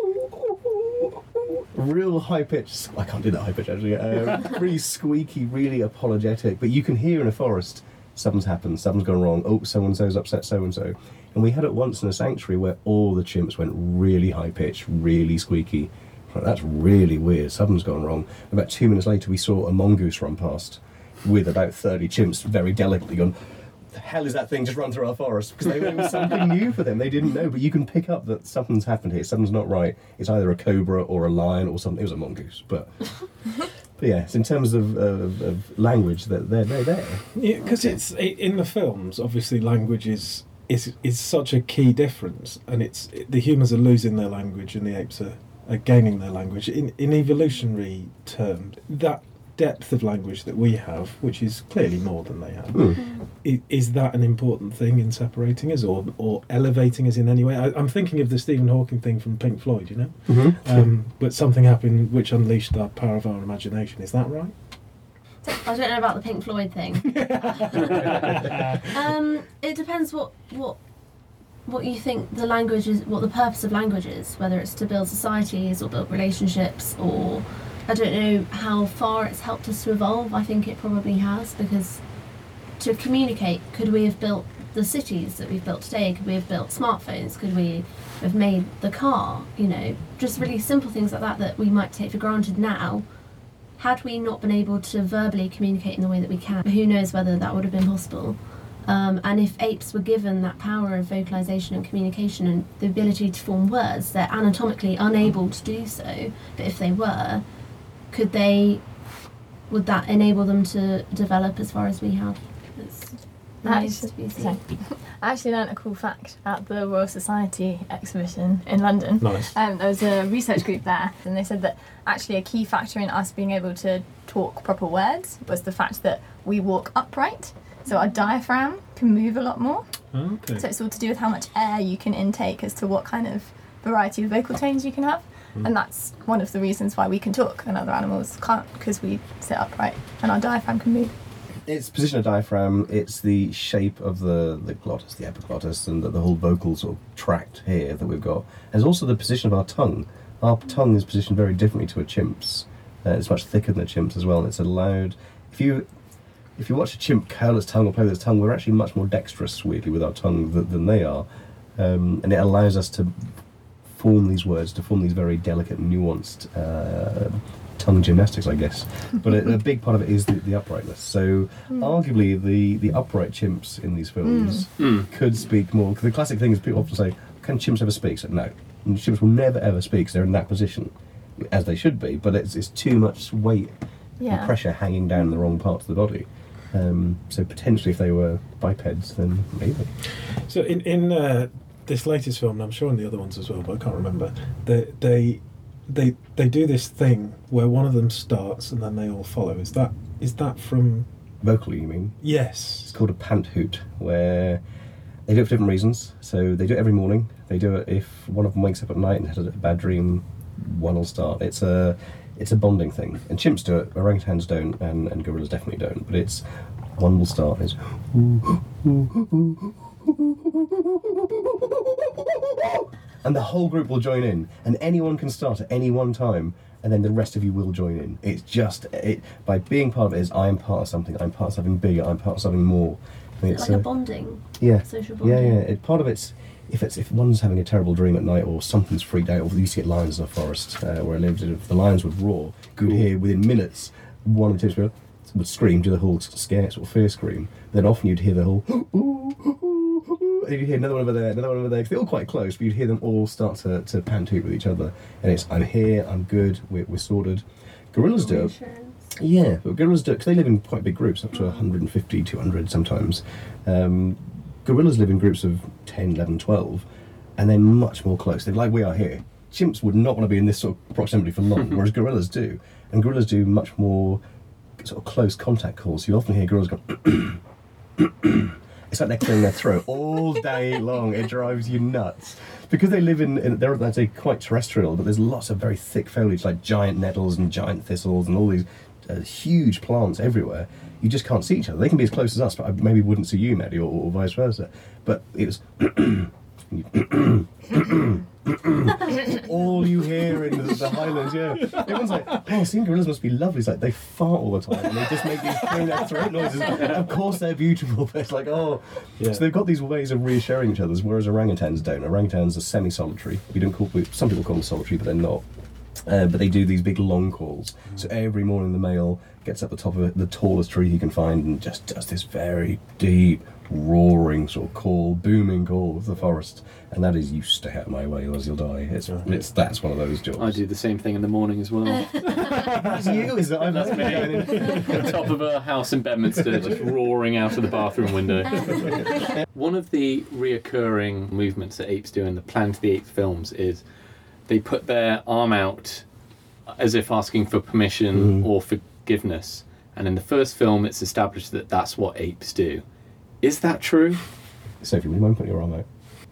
real high pitched. I can't do that high pitch actually. Uh, really squeaky, really apologetic. But you can hear in a forest, something's happened, something's gone wrong. Oh, so and so's upset so and so. And we had it once in a sanctuary where all the chimps went really high pitched, really squeaky. Like, that's really weird. Something's gone wrong. About two minutes later, we saw a mongoose run past with about thirty chimps, very delicately going, the hell is that thing just run through our forest? Because it was something new for them. They didn't know, but you can pick up that something's happened here. Something's not right. It's either a cobra or a lion or something. It was a mongoose, but but yes, in terms of, of, of language, that they're they're there. Yeah, because it's it, in the films. Obviously, language is is is such a key difference, and it's the humans are losing their language and the apes are, are gaining their language. In in evolutionary terms, that depth of language that we have, which is clearly more than they have, mm. is, is that an important thing in separating us or or elevating us in any way? I, I'm thinking of the Stephen Hawking thing from Pink Floyd, you know, mm-hmm. um, but something happened which unleashed the power of our imagination. Is that right? I don't know about the Pink Floyd thing. um, it depends what what what you think the language is, what the purpose of language is, whether it's to build societies or build relationships, or I don't know how far it's helped us to evolve. I think it probably has, because to communicate, could we have built the cities that we've built today? Could we have built smartphones? Could we have made the car? You know, just really simple things like that that we might take for granted now. Had we not been able to verbally communicate in the way that we can, who knows whether that would have been possible. Um, and if apes were given that power of vocalization and communication and the ability to form words, they're anatomically unable to do so, but if they were, could they, would that enable them to develop as far as we have? It's nice to be seen. I actually learnt a cool fact at the Royal Society exhibition in London. Nice. Um, there was a research group there, and they said that actually a key factor in us being able to talk proper words was the fact that we walk upright, so our diaphragm can move a lot more. Okay. So it's all to do with how much air you can intake as to what kind of variety of vocal tones you can have. Mm. And that's one of the reasons why we can talk and other animals can't, because we sit upright and our diaphragm can move. It's position of diaphragm, it's the shape of the, the glottis, the epiglottis, and the, the whole vocal sort of tract here that we've got. There's also the position of our tongue. Our tongue is positioned very differently to a chimp's. Uh, it's much thicker than a chimp's as well, and it's allowed... If you if you watch a chimp curl its tongue or play with its tongue, we're actually much more dexterous, weirdly, with our tongue than, than they are. Um, and it allows us to form these words, to form these very delicate, nuanced uh, tongue gymnastics, I guess. But a, a big part of it is the, the uprightness. So mm. arguably the, the upright chimps in these films mm. could speak more. Because the classic thing is people often say, can chimps ever speak? So no. And chimps will never ever speak because they're in that position, as they should be, but it's, it's too much weight yeah. and pressure hanging down in the wrong parts of the body. Um, so potentially, if they were bipeds, then maybe. So in in uh, this latest film, and I'm sure in the other ones as well, but I can't remember. They they they they do this thing where one of them starts and then they all follow. Is that is that from? Vocally, you mean? Yes. It's called a pant hoot, where they do it for different reasons. So they do it every morning. They do it if one of them wakes up at night and has a bad dream. One will start. It's a it's a bonding thing, and chimps do it. Orangutans don't, and, and gorillas definitely don't. But it's one will start. Is and the whole group will join in, and anyone can start at any one time, and then the rest of you will join in. It's just it by being part of it is I am part of something. I'm part of something bigger. I'm part of something more. And It's it's like uh, a bonding, yeah, social yeah, bonding. yeah. It, part of it's if it's if one's having a terrible dream at night or something's freaked out. Or we used to get lions in the forest uh, where I lived. And if the lions would roar, you'd hear within minutes one of the tips would scream, do the whole scare sort of fear scream. Then often you'd hear the whole. And you'd hear another one over there, another one over there. 'Cause they're all quite close, but you'd hear them all start to, to pant hoot with each other. And it's I'm here, I'm good, we're, we're sorted. Gorillas do it. Reassurance. Yeah, but gorillas do it because they live in quite big groups, up to one hundred fifty, two hundred sometimes. Um, gorillas live in groups of ten, eleven, twelve, and they're much more close. They're like we are here. Chimps would not want to be in this sort of proximity for long, whereas gorillas do. And gorillas do much more sort of close contact calls. You often hear gorillas go. It's like they're clearing their throat all day long. It drives you nuts. Because they live in, in they're, I'd say, quite terrestrial, but there's lots of very thick foliage, like giant nettles and giant thistles and all these uh, huge plants everywhere. You just can't see each other. They can be as close as us, but I maybe wouldn't see you, Maddie, or, or vice versa. But it was... all you hear in the, the Highlands, yeah. Everyone's like, oh, seeing gorillas must be lovely. It's like they fart all the time and they just make these clearing their throat noises. Of course they're beautiful, but it's like, oh. Yeah. So they've got these ways of reassuring each other, whereas orangutans don't. Orangutans are semi-solitary. We don't call, some people call them solitary, but they're not. Uh, but they do these big long calls. So every morning the male gets up the top of it, the tallest tree he can find, and just does this very deep, roaring sort of call, booming call of the forest. And that is, you stay out of my way, or else you'll die. It's, it's that's one of those jobs. I do the same thing in the morning as well. That's you, is it? I'm That's me. On top of a house in Bedminster, just roaring out of the bathroom window. One of the reoccurring movements that apes do in the Planet of the Apes films is they put their arm out as if asking for permission Mm. or forgiveness. And in the first film, it's established that that's what apes do. Is that true? Sophie, would you mind putting your arm out?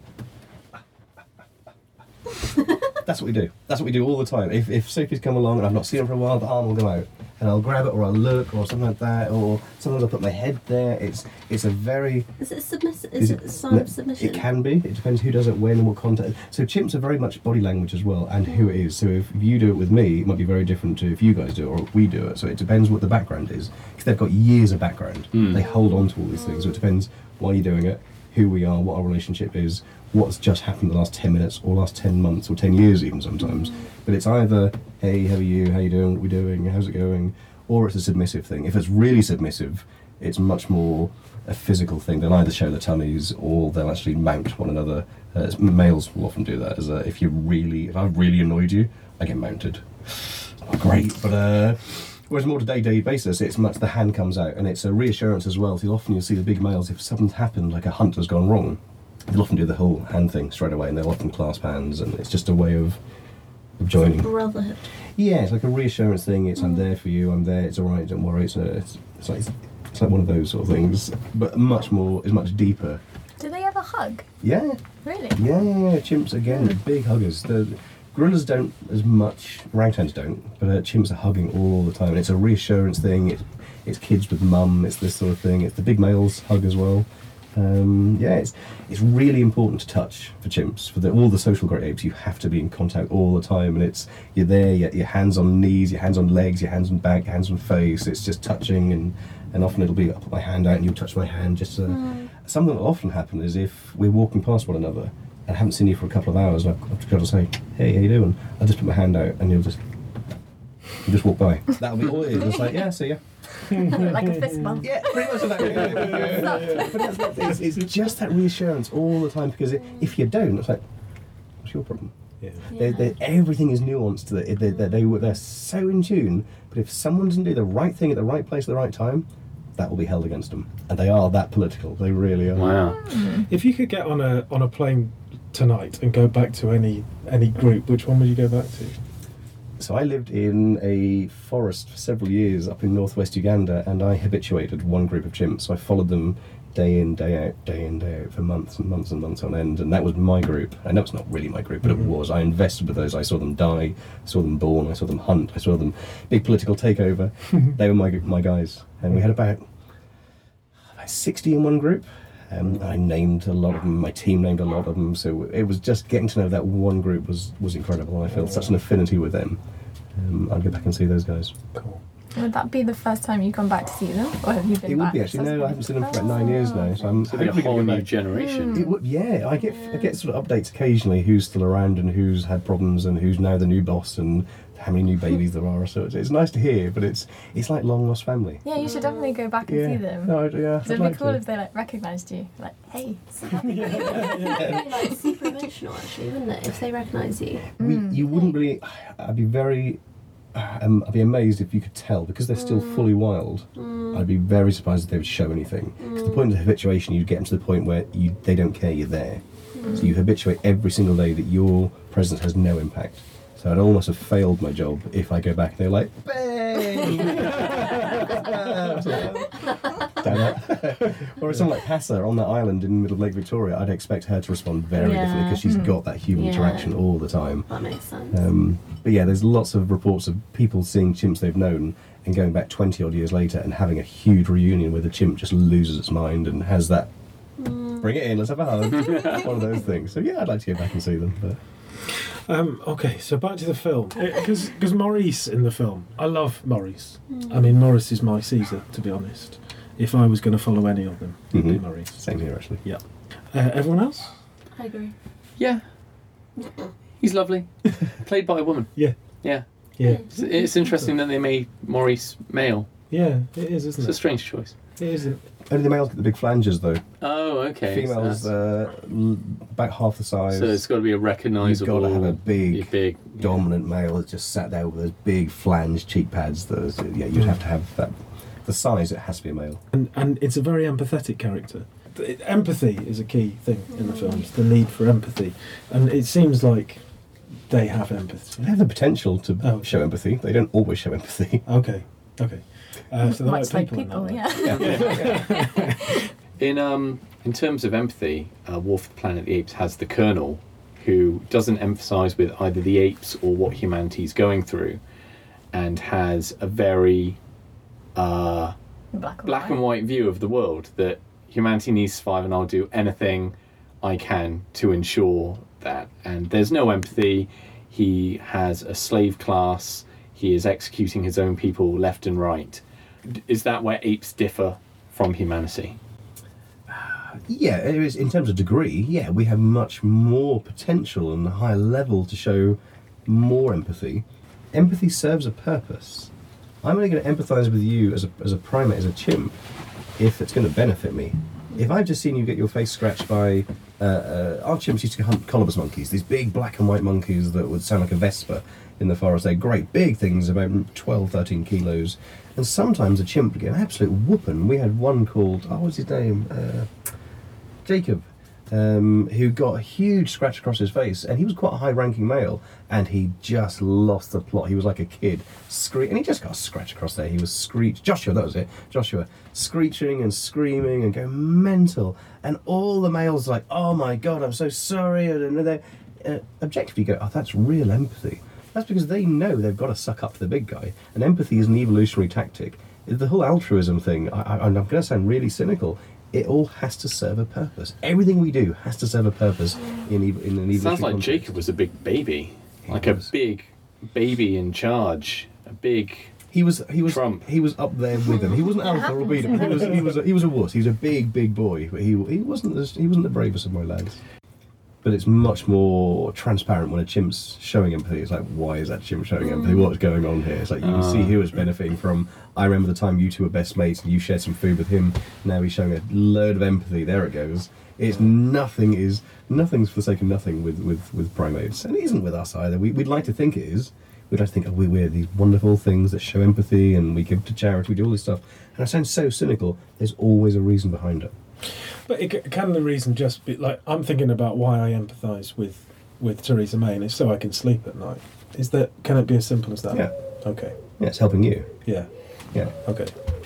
That's what we do. That's what we do all the time. If, if Sophie's come along and I've not seen her for a while, the arm will go out. And I'll grab it, or I'll look, or something like that, or sometimes I'll put my head there. It's it's a very... Is it submissive? Is, it a sign no, of submission? It can be. It depends who does it, when, and what context. So chimps are very much body language as well, and who it is. So if you do it with me, it might be very different to if you guys do it, or if we do it. So it depends what the background is. Because they've got years of background. Mm. They hold on to all these things. So it depends why you're doing it, who we are, what our relationship is, what's just happened the last ten minutes, or last ten months, or ten years even sometimes. But it's either, hey, how are you, how you doing, what are we doing, how's it going? Or it's a submissive thing. If it's really submissive, it's much more a physical thing. They'll either show their tummies or they'll actually mount one another. Uh, males will often do that. As a, if you really, if I've really annoyed you, I get mounted. Oh, great, but uh, whereas more to day-to-day basis, it's much the hand comes out, and it's a reassurance as well. So often you'll see the big males, if something's happened, like a hunt has gone wrong, they'll often do the whole hand thing straight away, and they'll often clasp hands, and it's just a way of, of joining. Brotherhood. Yeah, it's like a reassurance thing. It's I'm there for you. I'm there. It's all right. Don't worry. It's a, it's, it's like it's like one of those sort of things, but much more is much deeper. Do they ever hug? Yeah, Really? yeah, yeah. yeah. Chimps again, Mm. big huggers. The gorillas don't as much. Orangutans don't, but uh, chimps are hugging all the time. And it's a reassurance thing. It's it's kids with mum. It's this sort of thing. It's the big males hug as well. Um, yeah, it's it's really important to touch for chimps. For the, all the social great apes, you have to be in contact all the time, and it's you're there. Your, your hands on knees, your hands on legs, your hands on back, your hands on face. It's just touching, and and often it'll be I'll put my hand out and you'll touch my hand. Just uh, Mm. something that will often happen is if we're walking past one another and I haven't seen you for a couple of hours, and I've, I've got to say, hey, how you doing? I'll just put my hand out and you'll just you just walk by. That'll be all it is. It's like yeah, see ya. Like a fist bump. Yeah, pretty much like that. Yeah, yeah, yeah, yeah. But that's what it is. It's just that reassurance all the time, because it, if you don't, it's like, what's your problem? Yeah. They're, they're, everything is nuanced. They, they, they, they, they're so in tune, but if someone doesn't do the right thing at the right place at the right time, that will be held against them. And they are that political. They really are. Wow. If you could get on a on a plane tonight and go back to any any group, which one would you go back to? So I lived in a forest for several years up in northwest Uganda, and I habituated one group of chimps. So I followed them day in, day out, day in, day out for months and months and months on end, and that was my group. I know it's not really my group, but Mm-hmm. it was. I invested with those. I saw them die, I saw them born, I saw them hunt, I saw them big political takeover. They were my my guys, and we had about about sixty in one group. Um, I named a lot of them. My team named a lot of them. So it was just getting to know that one group was was incredible, and I felt such an affinity with them. Um, I'd go back and see those guys. Cool. Would that be the first time you've gone back to see them, or have you been It would back be actually. No, I haven't seen them for about nine years now, so I'm So it'll be a hopefully whole gonna go new back. generation. It would, yeah. I get I get sort of updates occasionally who's still around and who's had problems and who's now the new boss and how many new babies there are. So it's, it's nice to hear, but it's it's like long lost family. Yeah, you should definitely go back and Yeah, see them. no, I'd- yeah. So I'd it'd like be cool to. if they like recognised you, like, hey. So that'd be really, like super emotional, actually, wouldn't it? If they recognise you. We, you wouldn't really. I'd be very. Um, I'd be amazed if you could tell because they're still fully wild. I'd be very surprised if they would show anything. To the point of habituation, you get them to the point where you they don't care you're there. So you habituate every single day that your presence has no impact. So I'd almost have failed my job if I go back and they're like, Damn it. Or someone like Passa on that island in the middle of Lake Victoria, I'd expect her to respond very Yeah. differently because she's got that human Yeah. interaction all the time. That makes sense. Um, but yeah, there's lots of reports of people seeing chimps they've known and going back twenty odd years later and having a huge reunion where the chimp just loses its mind and has that bring it in, let's have a hug. One of those things. So yeah, I'd like to go back and see them. But Um, okay, so back to the film. Because Maurice in the film, I love Maurice. I mean, Maurice is my Caesar, to be honest. If I was going to follow any of them, it'd be Mhm. Maurice. same here actually. Yeah. Uh, everyone else? I agree. Yeah. He's lovely. Played by a woman. Yeah. Yeah. Yeah. It's, it's interesting that they made Maurice male. Yeah, it is, It's isn't a it? strange choice. It isn't. Only the males get the big flanges though. Oh, okay. Females So, uh, l- about half the size. that's- so it's got to be a You've recognisable. got to have a big, big dominant male that just sat there with those big flange cheek pads. That was, yeah, you'd have to have that. The size, it has to be a male. And, and it's a very empathetic character. Th- Empathy is a key thing in the films, the need for empathy. And it seems like they have empathy. They have the potential to Oh. show empathy. They don't always show empathy. Okay, okay. Uh, so they're Much like like people, people, in that way. yeah. In um, in terms of empathy, uh, War for the Planet of the Apes has the Colonel, who doesn't empathise with either the apes or what humanity's going through, and has a very uh, Black and black white. and white view of the world, that humanity needs to survive and I'll do anything I can to ensure that. And there's no empathy. He has a slave class. He is executing his own people left and right. D- Is that where apes differ from humanity? Yeah, it is, in terms of degree, yeah, we have much more potential and a higher level to show more empathy. Empathy serves a purpose. I'm only going to empathise with you as a, as a primate, as a chimp, if it's going to benefit me. If I've just seen you get your face scratched by... Uh, uh, our chimps used to hunt colobus monkeys, these big black and white monkeys that would sound like a vespa in the forest. They're great big things, about twelve, thirteen kilos. And sometimes a chimp would get an absolute whooping. We had one called... Oh, what's his name? Uh, Jacob, um, who got a huge scratch across his face, and he was quite a high-ranking male, and he just lost the plot. He was like a kid, scree- and he just got a scratch across there. He was screech. Joshua, that was it. Joshua, screeching and screaming and going mental, and all the males like, "Oh my God, I'm so sorry." And they, uh, objectively, you go, "Oh, that's real empathy." That's because they know they've got to suck up to the big guy, and empathy is an evolutionary tactic. The whole altruism thing. I, I, I'm going to sound really cynical. It all has to serve a purpose. Everything we do has to serve a purpose in, ev- in an evolutionary Sounds like context. Jacob was a big baby. He Like was. a big baby in charge. A big... He was he was Trump. he was up there with him. He wasn't alpha or beta. But he was he was a, he was a wuss. He was a big big boy, but he he wasn't as, he wasn't the bravest of my lads. But it's much more transparent when a chimp's showing empathy. It's like, why is that chimp showing empathy? What's going on here? It's like you can see who is benefiting from. I remember the time you two were best mates and you shared some food with him. Now he's showing a load of empathy. There it goes. It's nothing is nothing's for the sake of nothing with with with primates, and it isn't with us either. We, we'd like to think it is. We'd like to think, oh, we, we're these wonderful things that show empathy and we give to charity, we do all this stuff. And it sounds so cynical. There's always a reason behind it. But it, c- can the reason just be like I'm thinking about why I empathise with with Theresa May, and it's so I can sleep at night. Is that can it be as simple as that? Yeah. Okay. Yeah, it's helping you. Yeah. Yeah. Okay.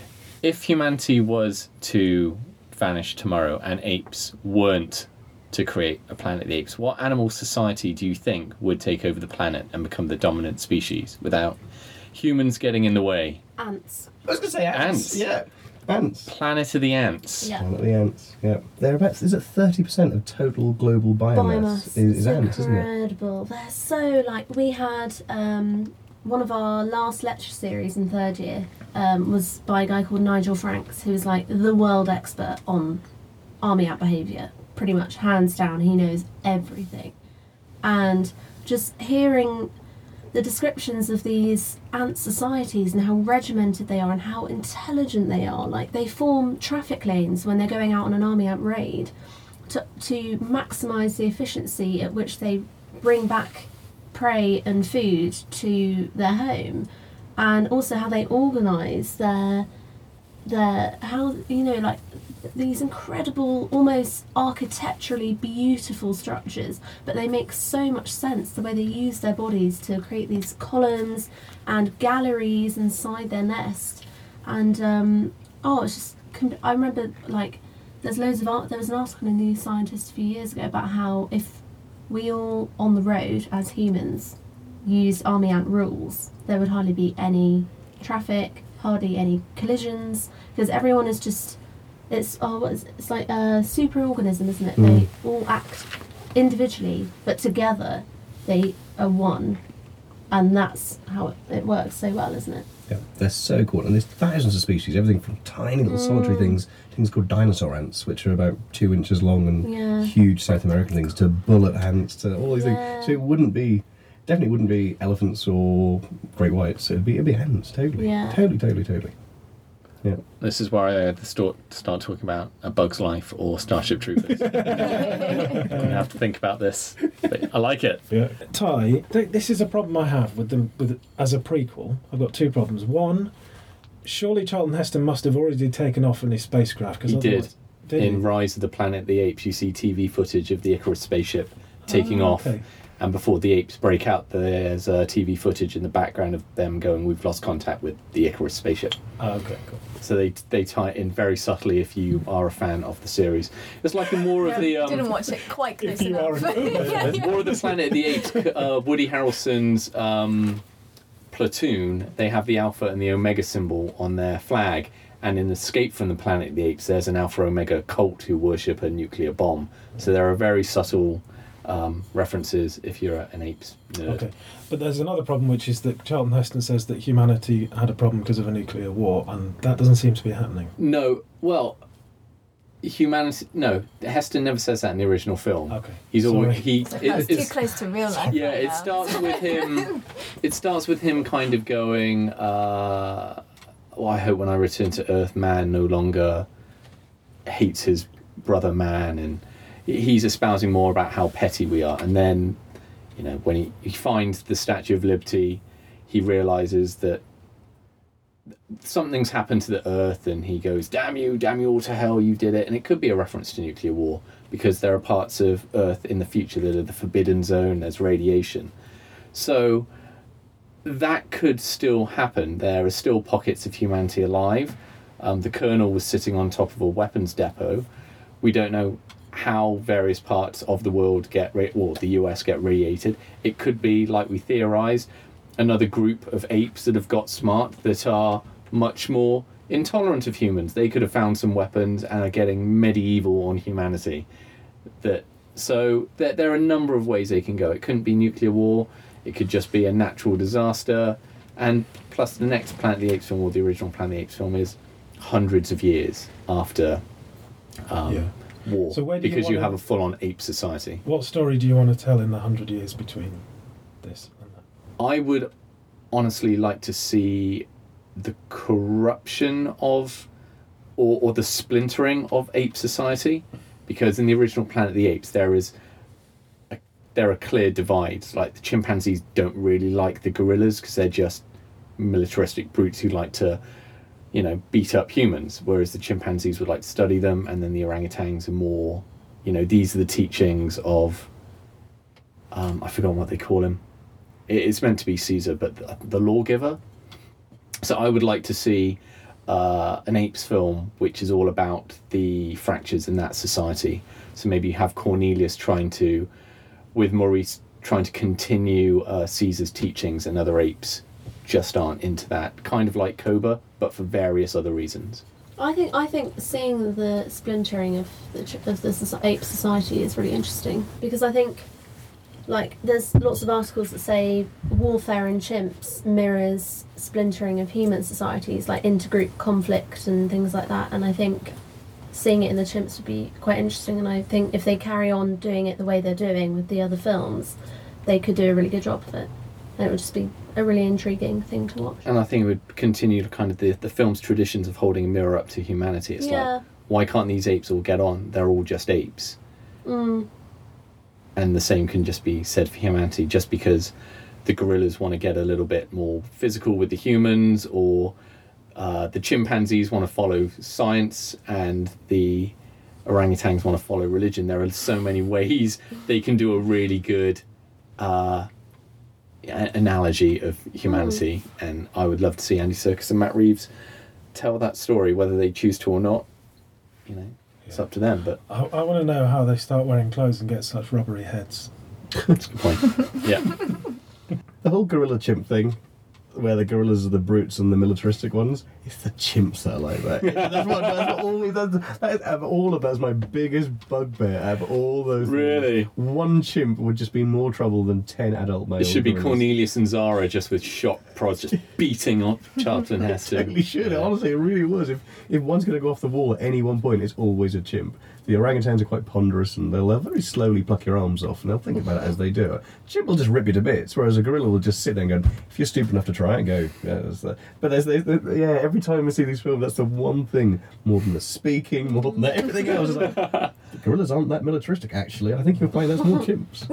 If humanity was to vanish tomorrow and apes weren't to create a Planet of the Apes, what animal society do you think would take over the planet and become the dominant species without humans getting in the way? Ants. I was going to say ants. Ants. Yeah. Ants. Planet of the Ants. Yeah. Planet of the ants. Yeah. They're about, is it thirty percent of total global biomass? Biomass. Is, is It's ants, isn't it? incredible. They're so like we had um, one of our last lecture series in third year um, was by a guy called Nigel Franks, who is like the world expert on army ant behaviour. Pretty much hands down, he knows everything. And just hearing the descriptions of these ant societies and how regimented they are and how intelligent they are. Like they form traffic lanes when they're going out on an army ant raid to, to maximise the efficiency at which they bring back prey and food to their home, and also how they organise their their how you know like these incredible, almost architecturally beautiful structures, but they make so much sense the way they use their bodies to create these columns and galleries inside their nest. And um, oh, it's just I remember like there's loads of art. There was an article in New Scientist a few years ago about how if we all on the road as humans used army ant rules, there would hardly be any traffic, hardly any collisions, because everyone is just it's oh what is it? It's like a super organism, isn't it? Mm. They all act individually, but together they are one, and that's how it, it works so well, isn't it? Yeah, they're so cool. And there's thousands of species, everything from tiny little solitary things, things called dinosaur ants, which are about two inches long and Yeah. huge South American things, to bullet ants, to all these Yeah. things. So it wouldn't be, definitely wouldn't be elephants or great whites. It'd be, it'd be ants, totally. Yeah. Totally, totally, totally. Yeah. This is where I had to start, start talking about A Bug's Life or Starship Troopers. I'm going to have to think about this. But I like it. Yeah. Ty, th- this is a problem I have with them with as a prequel. I've got two problems. One, surely Charlton Heston must have already taken off in his spacecraft. Cause He did. otherwise- Did In he? Rise of the Planet of the Apes, you see T V footage of the Icarus spaceship taking Oh, off. okay. And before the apes break out, there's uh, T V footage in the background of them going, "We've lost contact with the Icarus spaceship." Oh, okay, cool. So they they tie it in very subtly if you are a fan of the series. It's like a more of the... Um, Didn't watch it quite close If you enough. are an Yeah, yeah. more of the Planet of the Apes, uh, Woody Harrelson's um, platoon, they have the Alpha and the Omega symbol on their flag. And in Escape from the Planet of the Apes, there's an Alpha Omega cult who worship a nuclear bomb. So there are very subtle um, references if you're an apes nerd. Okay, but there's another problem, which is that Charlton Heston says that humanity had a problem because of a nuclear war, and that doesn't seem to be happening. No, well, humanity... No, Heston never says that in the original film. Okay, He's sorry. always... He, So it- that's too it's- close to real life. Yeah, right it now. starts with him. It starts with him kind of going. Uh, well, I hope when I return to Earth, man no longer hates his brother man, and he's espousing more about how petty we are. And then, you know, when he, he finds the Statue of Liberty, he realizes that something's happened to the Earth, and he goes, "Damn you, damn you all to hell, you did it." And it could be a reference to nuclear war, because there are parts of Earth in the future that are the forbidden zone, there's radiation. So that could still happen. There are still pockets of humanity alive. Um, the Colonel was sitting on top of a weapons depot. We don't know how various parts of the world get, ra- or the U S get radiated. It could be, like we theorised, another group of apes that have got smart that are much more intolerant of humans. They could have found some weapons and are getting medieval on humanity. That so there, there are a number of ways they can go. It couldn't be nuclear war. It could just be a natural disaster. And plus the next Planet of the Apes film, or the original Planet of the Apes film, is hundreds of years after um, Yeah. war. So where do you because you wanna- have a full-on ape society. What story do you want to tell in the hundred years between this and that? I would honestly like to see the corruption of, or, or the splintering of ape society, because in the original Planet of the Apes there is a there are clear divides. Like the chimpanzees don't really like the gorillas because they're just militaristic brutes who like to, you know, beat up humans, whereas the chimpanzees would like to study them, and then the orangutans are more, you know, these are the teachings of, um, I forgot what they call him. It, it's meant to be Caesar, but the, the lawgiver. So I would like to see uh, an apes film which is all about the fractures in that society. So maybe you have Cornelius trying to, with Maurice trying to continue uh, Caesar's teachings, and other apes just aren't into that. Kind of like Koba, but for various other reasons. I think I think seeing the splintering of the ch- of the soci- ape society is really interesting, because I think, like, there's lots of articles that say warfare in chimps mirrors splintering of human societies, like intergroup conflict and things like that. And I think seeing it in the chimps would be quite interesting. And I think if they carry on doing it the way they're doing with the other films, they could do a really good job of it. And it would just be a really intriguing thing to watch. And I think it would continue to kind of the, the film's traditions of holding a mirror up to humanity. It's Yeah. like, why can't these apes all get on? They're all just apes. Mm. And the same can just be said for humanity. Just because the gorillas want to get a little bit more physical with the humans, or uh, the chimpanzees want to follow science, and the orangutans want to follow religion, there are so many ways they can do a really good uh, analogy of humanity. Mm. And I would love to see Andy Serkis and Matt Reeves tell that story, whether they choose to or not. You know, it's up to them. But I, I want to know how they start wearing clothes and get such rubbery heads. that's a good point. Yeah. The whole gorilla chimp thing, where the gorillas are the brutes and the militaristic ones, it's the chimps that are like that. That's what, that's what all, that's, that is, out of all of that's my biggest bugbear. Out of all those Really? things, one chimp would just be more trouble than ten adult males. It should be Cornelius and Zara just with shot prods just beating up Charlton Heston. It totally should. Yeah. Honestly, it really was. If if one's going to go off the wall at any one point, it's always a chimp. The orangutans are quite ponderous, and they'll uh, very slowly pluck your arms off, and they'll think about it as they do. A chimp will just rip you to bits, whereas a gorilla will just sit there and go, if you're stupid enough to try it, go. Yeah, that's the, but there's, there's, there's, yeah, every time I see these films, that's the one thing, more than the speaking, more than the, everything else. Is like, the gorillas aren't that militaristic, actually. I think you'll find there's more chimps.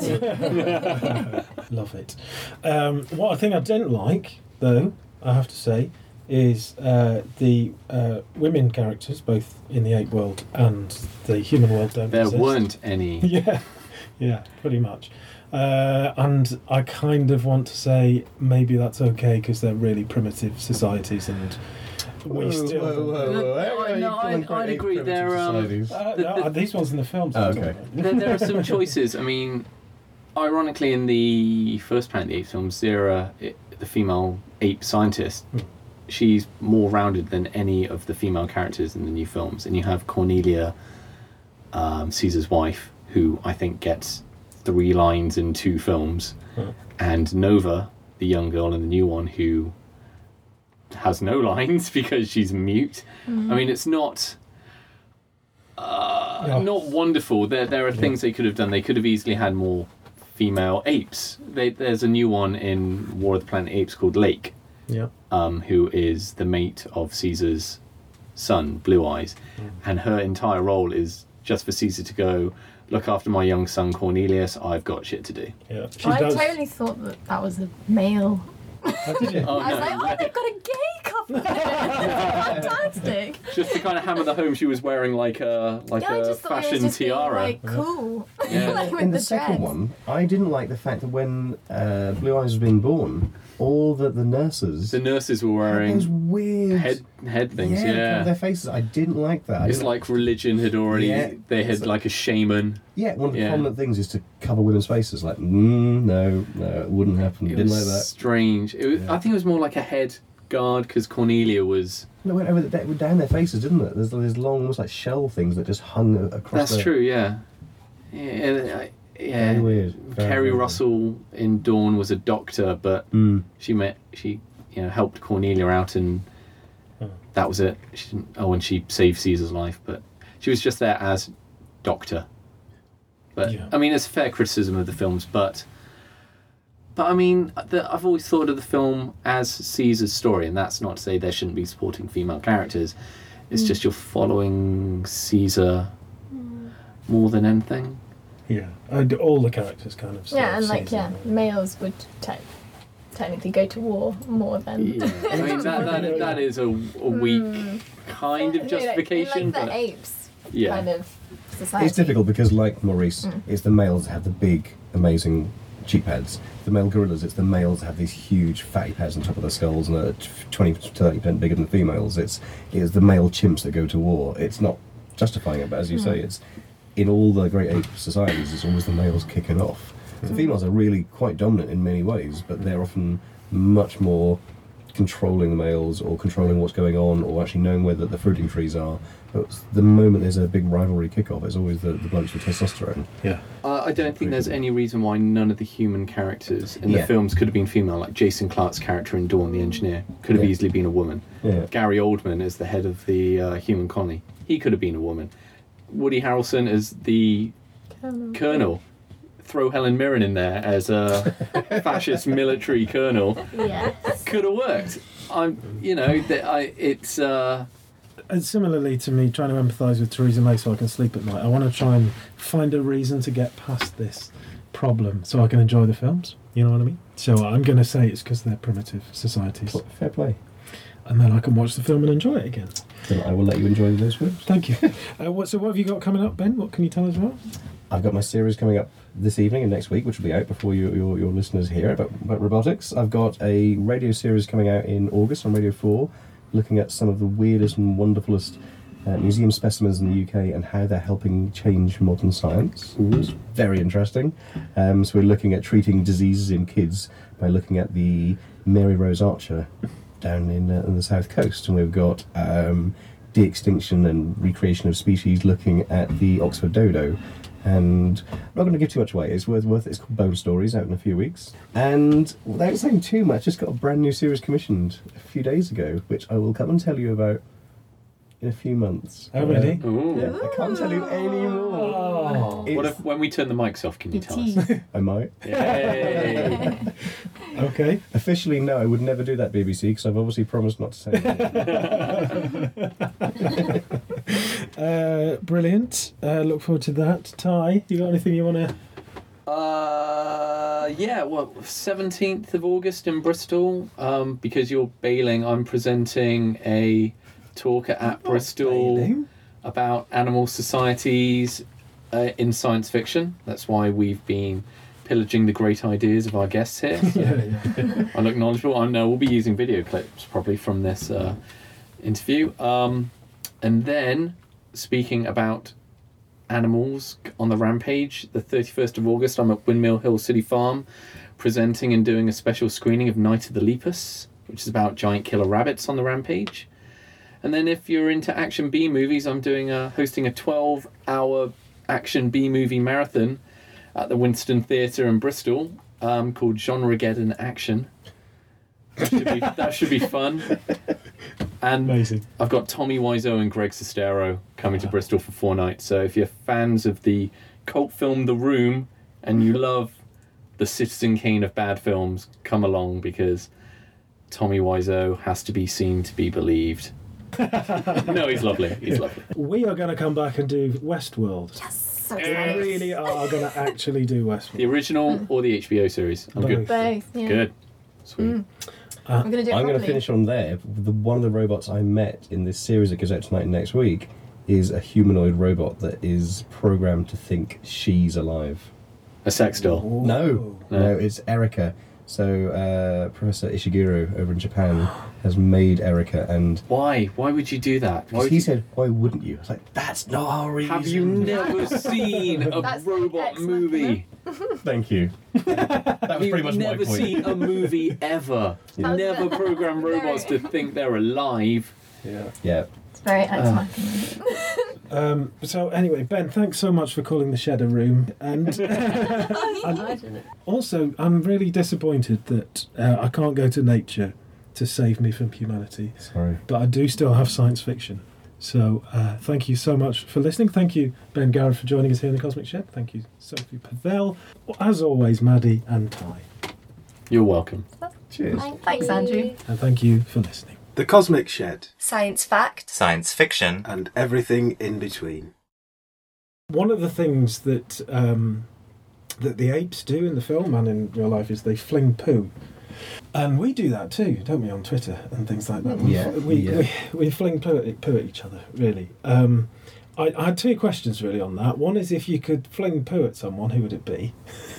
Love it. Um, what I think I didn't like, though, I have to say, is uh, the uh, women characters, both in the ape world and the human world, don't There exist. weren't any. Yeah, yeah, pretty much. Uh, and I kind of want to say maybe that's okay because they're really primitive societies, and we Whoa, still. whoa, whoa, whoa. No, How are you no, calling I'd- quite I'd ape agree, primitive they're, um, societies? Uh, The- no, the- uh, these ones in the films. Oh, I'm talking okay. about. there, there are some choices. I mean, ironically, in the first Planet of the Apes film, Zira, it, the female ape scientist, Hmm. she's more rounded than any of the female characters in the new films. And you have Cornelia, um, Caesar's wife, who I think gets three lines in two films, Hmm. and Nova, the young girl in the new one, who has no lines because she's mute. I mean, it's not uh, Yeah. not wonderful. There there are Yeah. things they could have done. They could have easily had more female apes. They, there's a new one in War of the Planet of the Apes called Lake, Yeah. um, who is the mate of Caesar's son, Blue Eyes, Mm. and her entire role is just for Caesar to go, look after my young son Cornelius, I've got shit to do. Yeah. She I does. totally thought that that was a male. Oh, did you? Oh, I was no. like, oh, they've got a gay couple. Fantastic. Just to kind of hammer the home, she was wearing like a like Yeah, I a just thought it was fashion just being, tiara. like, cool. Yeah. like with In the, the second dreads. one, I didn't like the fact that when uh, Blue Eyes was being born, all the, the nurses The nurses were had those wearing weird head head things. yeah, they Yeah, covered their faces. I didn't like that. I it's didn't- like religion had already. Yeah. They had It's like a shaman. yeah, one of the yeah. prominent things is to cover women's faces. Like, mm, no, no, it wouldn't happen. It Didn't was like that. strange. It was, Yeah. I think it was more like a head guard because Cornelia was. No, it went over the, it went down their faces, didn't it? There's these long, almost like shell things that just hung a- across. That's their, true. Yeah. Yeah. I- yeah. Very weird. Very, Kerry very Russell in Dawn was a doctor, but Mm. she met she you know helped Cornelia out, and Hmm. that was it. She didn't, oh, and she saved Caesar's life, but she was just there as doctor. But Yeah. I mean, it's a fair criticism of the films, but but I mean, the, I've always thought of the film as Caesar's story, and that's not to say there shouldn't be supporting female characters. It's just you're following Caesar more than anything. Yeah, and all the characters kind of. Yeah, and like season, yeah, right? males would te- technically go to war more than. Yeah. I mean, that, that, that is a, a weak Mm. kind of In, justification. like the but apes yeah. kind of society. It's difficult because, like Maurice, Mm. it's the males that have the big, amazing cheek pads. The male gorillas, it's the males that have these huge fatty pads on top of their skulls and are twenty to thirty percent bigger than the females. It's, it's the male chimps that go to war. It's not justifying it, but as you say, it's in all the great ape societies, it's always the males kicking off. The females are really quite dominant in many ways, but they're often much more controlling the males or controlling what's going on or actually knowing where the, the fruiting trees are. But the moment there's a big rivalry kick-off, it's always the, the blokes with testosterone. Yeah. Uh, I don't think there's any reason why none of the human characters in Yeah. the films could have been female. Like Jason Clarke's character in Dawn the Engineer could have Yeah. easily been a woman. Yeah. Gary Oldman as the head of the uh, human colony, he could have been a woman. Woody Harrelson as the colonel. Throw Helen Mirren in there as a fascist military colonel. Yes. Could have worked. I'm, you know, that I. It's. Uh, And similarly to me trying to empathise with Theresa May so I can sleep at night, I want to try and find a reason to get past this problem so I can enjoy the films. You know what I mean? So I'm going to say it's because they're primitive societies. Fair play. And then I can watch the film and enjoy it again. Then I will let you enjoy those films. Thank you. uh, what, so what have you got coming up, Ben? What can you tell us about? I've got my series coming up this evening and next week, which will be out before you, your, your listeners hear it, about, about robotics. I've got a radio series coming out in August on Radio four, looking at some of the weirdest and wonderfulest uh, museum specimens in the U K and how they're helping change modern science. It's very interesting. Um, so we're looking at treating diseases in kids by looking at the Mary Rose Archer down in, uh, in the south coast, and we've got um, de-extinction and recreation of species looking at the Oxford dodo. And I'm not going to give too much away. It's worth worth. It's called Bone Stories, out in a few weeks. And without saying too much, just got a brand new series commissioned a few days ago, which I will come and tell you about in a few months. Oh, really? Uh, ooh. yeah, I can't tell you any more. Oh. What It's- if when we turn the mics off? Can you tell us? I might. Yay. Okay. Officially, no, I would never do that, B B C, because I've obviously promised not to say anything. Uh, brilliant. Uh, look forward to that. Ty, you got anything you want to... Uh, yeah, well, seventeenth of August in Bristol. Um, because you're bailing, I'm presenting a talk at Bristol Bailing? about animal societies uh, in science fiction. That's why we've been pillaging the great ideas of our guests here. So Yeah, yeah. I look knowledgeable. I know we'll be using video clips probably from this uh, interview. Um, and then speaking about animals on the Rampage, the thirty-first of August, I'm at Windmill Hill City Farm presenting and doing a special screening of Night of the Lepus, which is about giant killer rabbits on the Rampage. And then if you're into action B movies, I'm doing a, hosting a twelve hour action B movie marathon at the Winston Theatre in Bristol um, called Genregeddon Action. That should be, that should be fun. And Amazing. I've got Tommy Wiseau and Greg Sestero coming to Bristol for four nights. So if you're fans of the cult film The Room and you love the Citizen Kane of bad films, come along, because Tommy Wiseau has to be seen to be believed. No, he's lovely. He's lovely. We are going to come back and do Westworld. Yes, so We excited. really are going to actually do Westworld. The original or the H B O series? I'm good. Both, yeah. Good. Sweet. Mm. I'm gonna do it I'm going to properly. finish on there. The one of the robots I met in this series that goes out tonight and next week is a humanoid robot that is programmed to think she's alive. A sex doll. No, No. no, it's Erica. So uh, Professor Ishiguro over in Japan has made Erica, and Why? Why would you do that? Why because would he you- said, "Why wouldn't you?" I was like, "That's not our reason." Have you never seen a That's robot Ex movie? Thank you. That was You've pretty much my never point. seen a movie ever. Yeah. Never program robots to think they're alive. Yeah. Yeah. It's very ex machina. Um, so anyway, Ben, thanks so much for calling the shed a room. And Imagine it. also, I'm really disappointed that uh, I can't go to nature to save me from humanity. Sorry. But I do still have science fiction. So uh, thank you so much for listening. Thank you, Ben Garrett, for joining us here in the Cosmic Shed. Thank you, Sophie Pavel. As always, Maddie and Ty. You're welcome. Cheers. Thanks, Andrew. And thank you for listening. The Cosmic Shed, Science fact. Science fiction. and everything in between. One of the things that um, that the apes do in the film and in real life is they fling poo. And we do that too, don't we, on Twitter and things like that? Yeah, We, yeah. we, we fling poo at, poo at each other, really. Um, I, I had two questions really on that. One is if you could fling poo at someone, who would it be?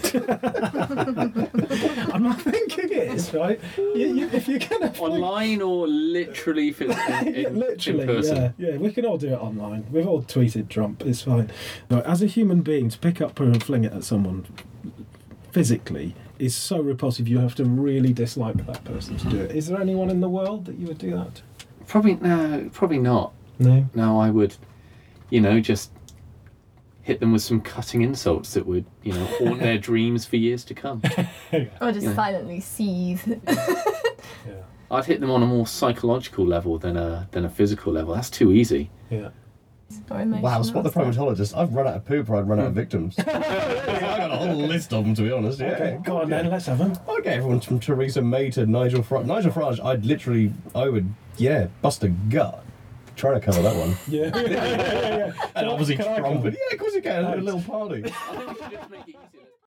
I'm thinking it is, right? You, you, if you're going to fling... Online or literally for, in, in, Yeah, literally, in person? yeah, yeah. We can all do it online. We've all tweeted Trump. It's fine. But as a human being, to pick up poo and fling it at someone physically is so repulsive. You have to really dislike that person to do it. Is there anyone in the world that you would do that? Probably no. Probably not. No. No, I would, you know, just hit them with some cutting insults that would, you know, haunt their dreams for years to come. Or just Yeah. silently seethe. Yeah. I'd hit them on a more psychological level than a than a physical level. That's too easy. Yeah. Or emotional. Wow, spot the stuff. primatologist. I've run out of poop or I'd run out of victims. I've got a whole list of them, to be honest. Yeah. Okay, go on then. Let's have them. Okay, everyone from Theresa May to Nigel Farage. Nigel Farage, I'd literally, I would, yeah, bust a gut. Trying to cover that one. Yeah. yeah, yeah, yeah, yeah. And obviously Can I Trump. come? Yeah, of course you can. A little party. I think we should just make it easier.